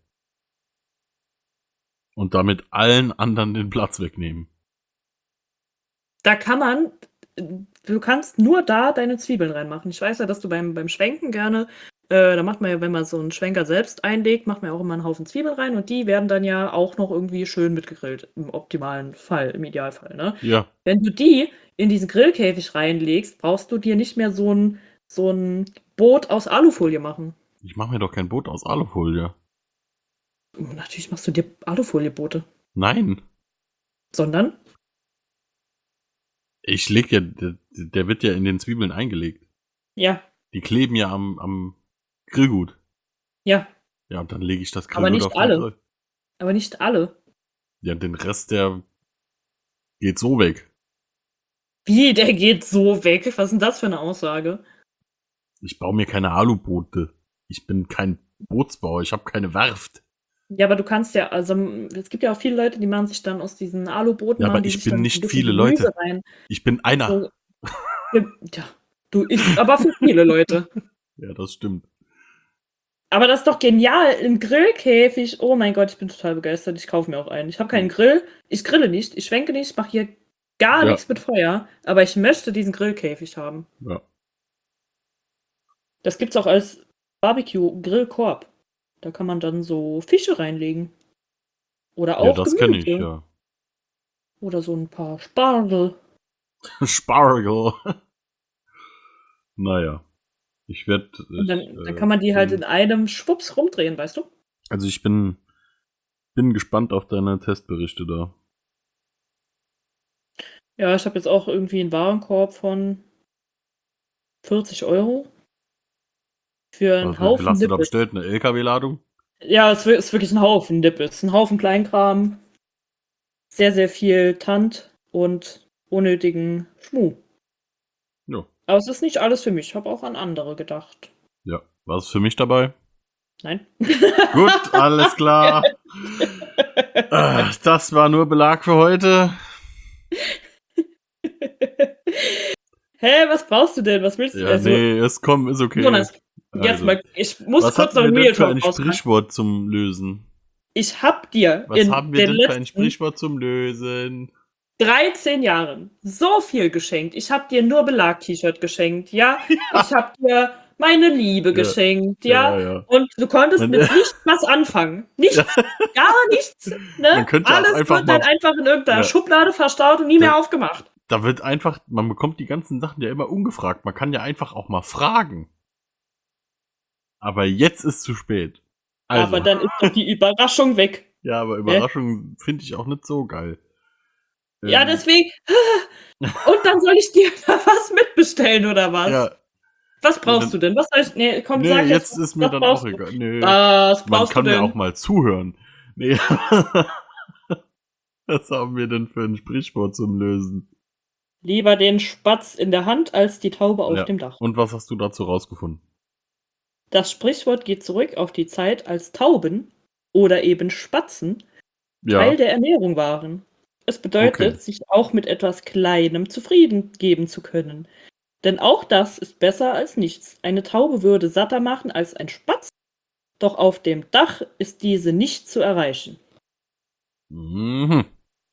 Speaker 7: Und damit allen anderen den Platz wegnehmen.
Speaker 8: Da kann man, du kannst nur da deine Zwiebeln reinmachen. Ich weiß ja, dass du beim Schwenken gerne, da macht man ja, wenn man so einen Schwenker selbst einlegt, macht man ja auch immer einen Haufen Zwiebeln rein und die werden dann ja auch noch irgendwie schön mitgegrillt, im optimalen Fall, im Idealfall, ne?
Speaker 7: Ja.
Speaker 8: Wenn du die in diesen Grillkäfig reinlegst, brauchst du dir nicht mehr so ein Boot aus Alufolie machen.
Speaker 7: Ich mache mir doch kein Boot aus Alufolie.
Speaker 8: Natürlich machst du dir Alufolieboote.
Speaker 7: Nein.
Speaker 8: Sondern?
Speaker 7: Ich leg ja, der wird ja in den Zwiebeln eingelegt.
Speaker 8: Ja.
Speaker 7: Die kleben ja am Grillgut.
Speaker 8: Ja.
Speaker 7: Ja, und dann lege ich das Grillgut
Speaker 8: Aber nicht
Speaker 7: auf den
Speaker 8: alle.
Speaker 7: Grill.
Speaker 8: Aber nicht alle.
Speaker 7: Ja, den Rest, der geht so weg.
Speaker 8: Wie, der geht so weg? Was ist denn das für eine Aussage?
Speaker 7: Ich baue mir keine Aluboote. Ich bin kein Bootsbauer, ich habe keine Werft.
Speaker 8: Ja, aber du kannst ja, also es gibt ja auch viele Leute, die machen sich dann aus diesen Alubooten.
Speaker 7: Ja, aber
Speaker 8: machen die
Speaker 7: ich
Speaker 8: sich
Speaker 7: bin
Speaker 8: dann
Speaker 7: nicht
Speaker 8: ein bisschen
Speaker 7: viele
Speaker 8: Gemüse
Speaker 7: Leute.
Speaker 8: Rein.
Speaker 7: Ich bin einer.
Speaker 8: So, ja, du isst aber für viele Leute.
Speaker 7: Ja, das stimmt.
Speaker 8: Aber das ist doch genial. Im Grillkäfig. Oh mein Gott, ich bin total begeistert. Ich kaufe mir auch einen. Ich habe keinen Grill. Ich grille nicht. Ich schwenke nicht. Ich mache hier gar
Speaker 7: Ja.
Speaker 8: nichts mit Feuer. Aber ich möchte diesen Grillkäfig haben.
Speaker 7: Ja.
Speaker 8: Das gibt's auch als Barbecue-Grillkorb. Da kann man dann so Fische reinlegen. Oder auch
Speaker 7: Ja, das kenne
Speaker 8: Gemüse.
Speaker 7: ich, ja.
Speaker 8: Oder so ein paar Spargel.
Speaker 7: Spargel. Naja. Ich werde.
Speaker 8: Und dann kann man die halt in einem Schwupps rumdrehen, weißt du?
Speaker 7: Also ich bin gespannt auf deine Testberichte da.
Speaker 8: Ja, ich habe jetzt auch irgendwie einen Warenkorb von 40 € für einen
Speaker 7: Also, wie viel
Speaker 8: Haufen
Speaker 7: hast du da
Speaker 8: Nippes.
Speaker 7: bestellt? Eine LKW-Ladung?
Speaker 8: Ja, es ist wirklich ein Haufen Nippes. Ein Haufen Kleinkram. Sehr, sehr viel Tant und unnötigen Schmuh.
Speaker 7: Ja.
Speaker 8: Aber es ist nicht alles für mich. Ich habe auch an andere gedacht.
Speaker 7: Ja. Was ist für mich dabei?
Speaker 8: Nein.
Speaker 7: Gut, alles klar. Das war nur Belag für heute.
Speaker 8: Hä, was brauchst du denn? Was willst du?
Speaker 7: Ja, nee, ist okay.
Speaker 8: Jonas, jetzt
Speaker 7: Also,
Speaker 8: mal, ich muss
Speaker 7: was
Speaker 8: kurz
Speaker 7: hatten
Speaker 8: noch
Speaker 7: wir
Speaker 8: ein
Speaker 7: denn für
Speaker 8: Real
Speaker 7: ein
Speaker 8: Talk auspacken.
Speaker 7: Sprichwort zum Lösen?
Speaker 8: Ich hab dir
Speaker 7: Was
Speaker 8: in
Speaker 7: haben wir
Speaker 8: den
Speaker 7: denn für ein
Speaker 8: letzten
Speaker 7: Sprichwort zum Lösen?
Speaker 8: 13 Jahren so viel geschenkt. Ich hab dir nur Belag-T-Shirt geschenkt, ja? Ich hab dir meine Liebe geschenkt, ja?
Speaker 7: Ja.
Speaker 8: Und du konntest
Speaker 7: Man-
Speaker 8: mit nichts was anfangen. Nichts, gar nichts. Ne?
Speaker 7: Man könnte auch
Speaker 8: Alles
Speaker 7: einfach
Speaker 8: wird dann
Speaker 7: mal-
Speaker 8: einfach in irgendeiner
Speaker 7: Ja.
Speaker 8: Schublade verstaut und nie mehr
Speaker 7: Ja.
Speaker 8: aufgemacht.
Speaker 7: Da wird einfach, man bekommt die ganzen Sachen ja immer ungefragt. Man kann ja einfach auch mal fragen. Aber jetzt ist zu spät. Also,
Speaker 8: Aber dann ist doch die Überraschung weg.
Speaker 7: ja, aber Überraschung finde ich auch nicht so geil.
Speaker 8: Ja, deswegen. Und dann soll ich dir da was mitbestellen, oder was?
Speaker 7: Ja,
Speaker 8: Was brauchst du denn? Was soll ich. Nee, komm, sag
Speaker 7: nee, jetzt ist mir
Speaker 8: was
Speaker 7: dann
Speaker 8: brauchst
Speaker 7: auch
Speaker 8: du?
Speaker 7: egal. Nee,
Speaker 8: Was
Speaker 7: man
Speaker 8: brauchst
Speaker 7: kann
Speaker 8: du
Speaker 7: mir
Speaker 8: denn?
Speaker 7: auch mal zuhören. Nee. Was haben wir denn für ein Sprichwort zum Lösen?
Speaker 8: Lieber den Spatz in der Hand als die Taube auf
Speaker 7: Ja.
Speaker 8: dem Dach.
Speaker 7: Und was hast du dazu rausgefunden?
Speaker 8: Das Sprichwort geht zurück auf die Zeit, als Tauben oder eben Spatzen Teil der Ernährung waren. Es bedeutet,
Speaker 7: Okay.
Speaker 8: sich auch mit etwas Kleinem zufrieden geben zu können. Denn auch das ist besser als nichts. Eine Taube würde satter machen als ein Spatz, doch auf dem Dach ist diese nicht zu erreichen.
Speaker 7: Mhm.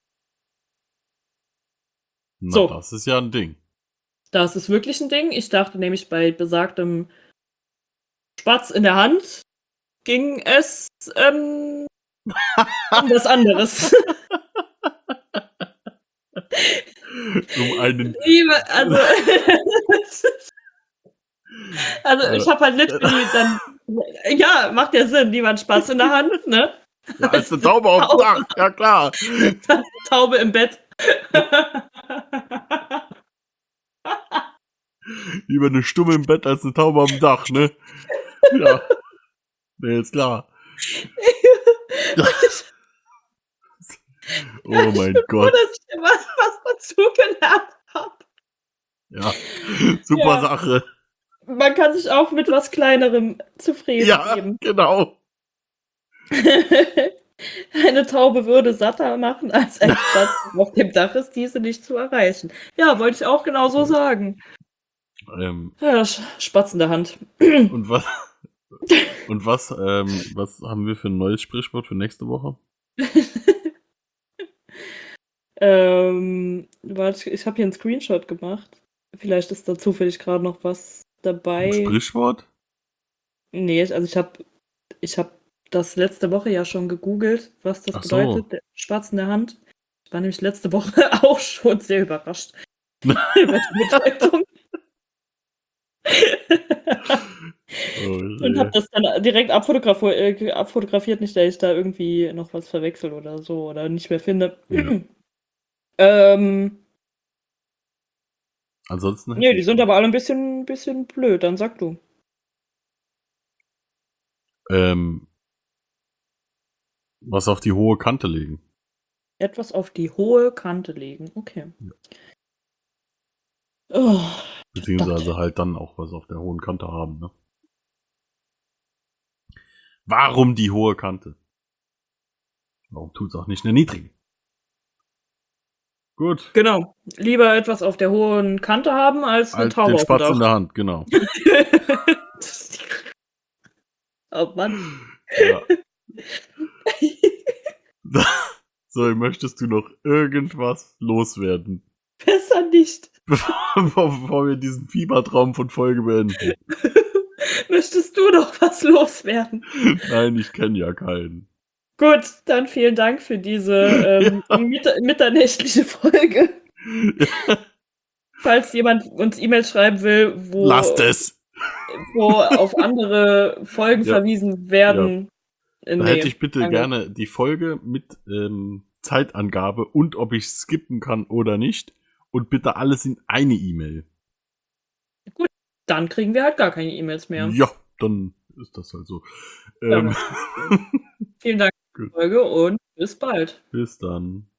Speaker 7: Na,
Speaker 8: So.
Speaker 7: das ist ja ein Ding.
Speaker 8: Das ist wirklich ein Ding. Ich dachte nämlich, bei besagtem Spatz in der Hand ging es um was anderes.
Speaker 7: Um einen.
Speaker 8: Also ich habe halt literally dann, ja, macht ja Sinn, lieber einen Spatz in der Hand, ne?
Speaker 7: Ja, als eine Taube auf dem Dach, ja klar.
Speaker 8: Taube im Bett.
Speaker 7: Lieber eine Stumme im Bett als eine Taube auf dem Dach, ne? Ja. Ne, ist klar. Oh mein Gott.
Speaker 8: Dass ich immer was dazu gelernt habe.
Speaker 7: Ja, super
Speaker 8: Ja.
Speaker 7: Sache.
Speaker 8: Man kann sich auch mit was Kleinerem zufrieden
Speaker 7: Ja,
Speaker 8: geben.
Speaker 7: genau.
Speaker 8: Eine Taube würde satter machen als ein Spatz. Auf dem Dach ist diese nicht zu erreichen. Ja, wollte ich auch genau so sagen. Ja, Spatz in der Hand.
Speaker 7: Und was haben wir für ein neues Sprichwort für nächste Woche?
Speaker 8: Warte, ich habe hier einen Screenshot gemacht. Vielleicht ist da zufällig gerade noch was dabei.
Speaker 7: Ein Sprichwort?
Speaker 8: Nee, also ich hab das letzte Woche ja schon gegoogelt, was das
Speaker 7: Ach so.
Speaker 8: bedeutet, der Spatz in der Hand. Ich war nämlich letzte Woche auch schon sehr überrascht über die Bedeutung. Und habe das dann direkt abfotografiert, nicht, dass ich da irgendwie noch was verwechsel oder so oder nicht mehr finde.
Speaker 7: Ja. Ansonsten.
Speaker 8: Nee, die sind aber alle ein bisschen blöd, dann sag du.
Speaker 7: Was auf die hohe Kante legen.
Speaker 8: Etwas auf die hohe Kante legen, okay. Ja. Oh,
Speaker 7: beziehungsweise halt dann auch was auf der hohen Kante haben, ne? Warum die hohe Kante? Warum tut's auch nicht eine niedrige? Gut.
Speaker 8: Genau. Lieber etwas auf der hohen Kante haben, als eine Taube
Speaker 7: den
Speaker 8: auf dem
Speaker 7: Spatz
Speaker 8: Dach.
Speaker 7: in der Hand, genau.
Speaker 8: Oh Mann.
Speaker 7: Ja. So, möchtest du noch irgendwas loswerden?
Speaker 8: Besser nicht.
Speaker 7: Bevor wir diesen Fiebertraum von Folge beenden.
Speaker 8: Möchtest du noch was loswerden?
Speaker 7: Nein, ich kenne ja keinen.
Speaker 8: Gut, dann vielen Dank für diese mitternächtliche Folge.
Speaker 7: Ja.
Speaker 8: Falls jemand uns E-Mails schreiben will,
Speaker 7: Lasst es!
Speaker 8: Wo auf andere Folgen verwiesen werden.
Speaker 7: Da hätte ich bitte gerne die Folge mit Zeitangabe und ob ich skippen kann oder nicht. Und bitte alles in eine E-Mail.
Speaker 8: Gut, dann kriegen wir halt gar keine E-Mails mehr.
Speaker 7: Ja, dann ist das halt so.
Speaker 8: Vielen Dank für die Folge und bis bald.
Speaker 7: Bis dann.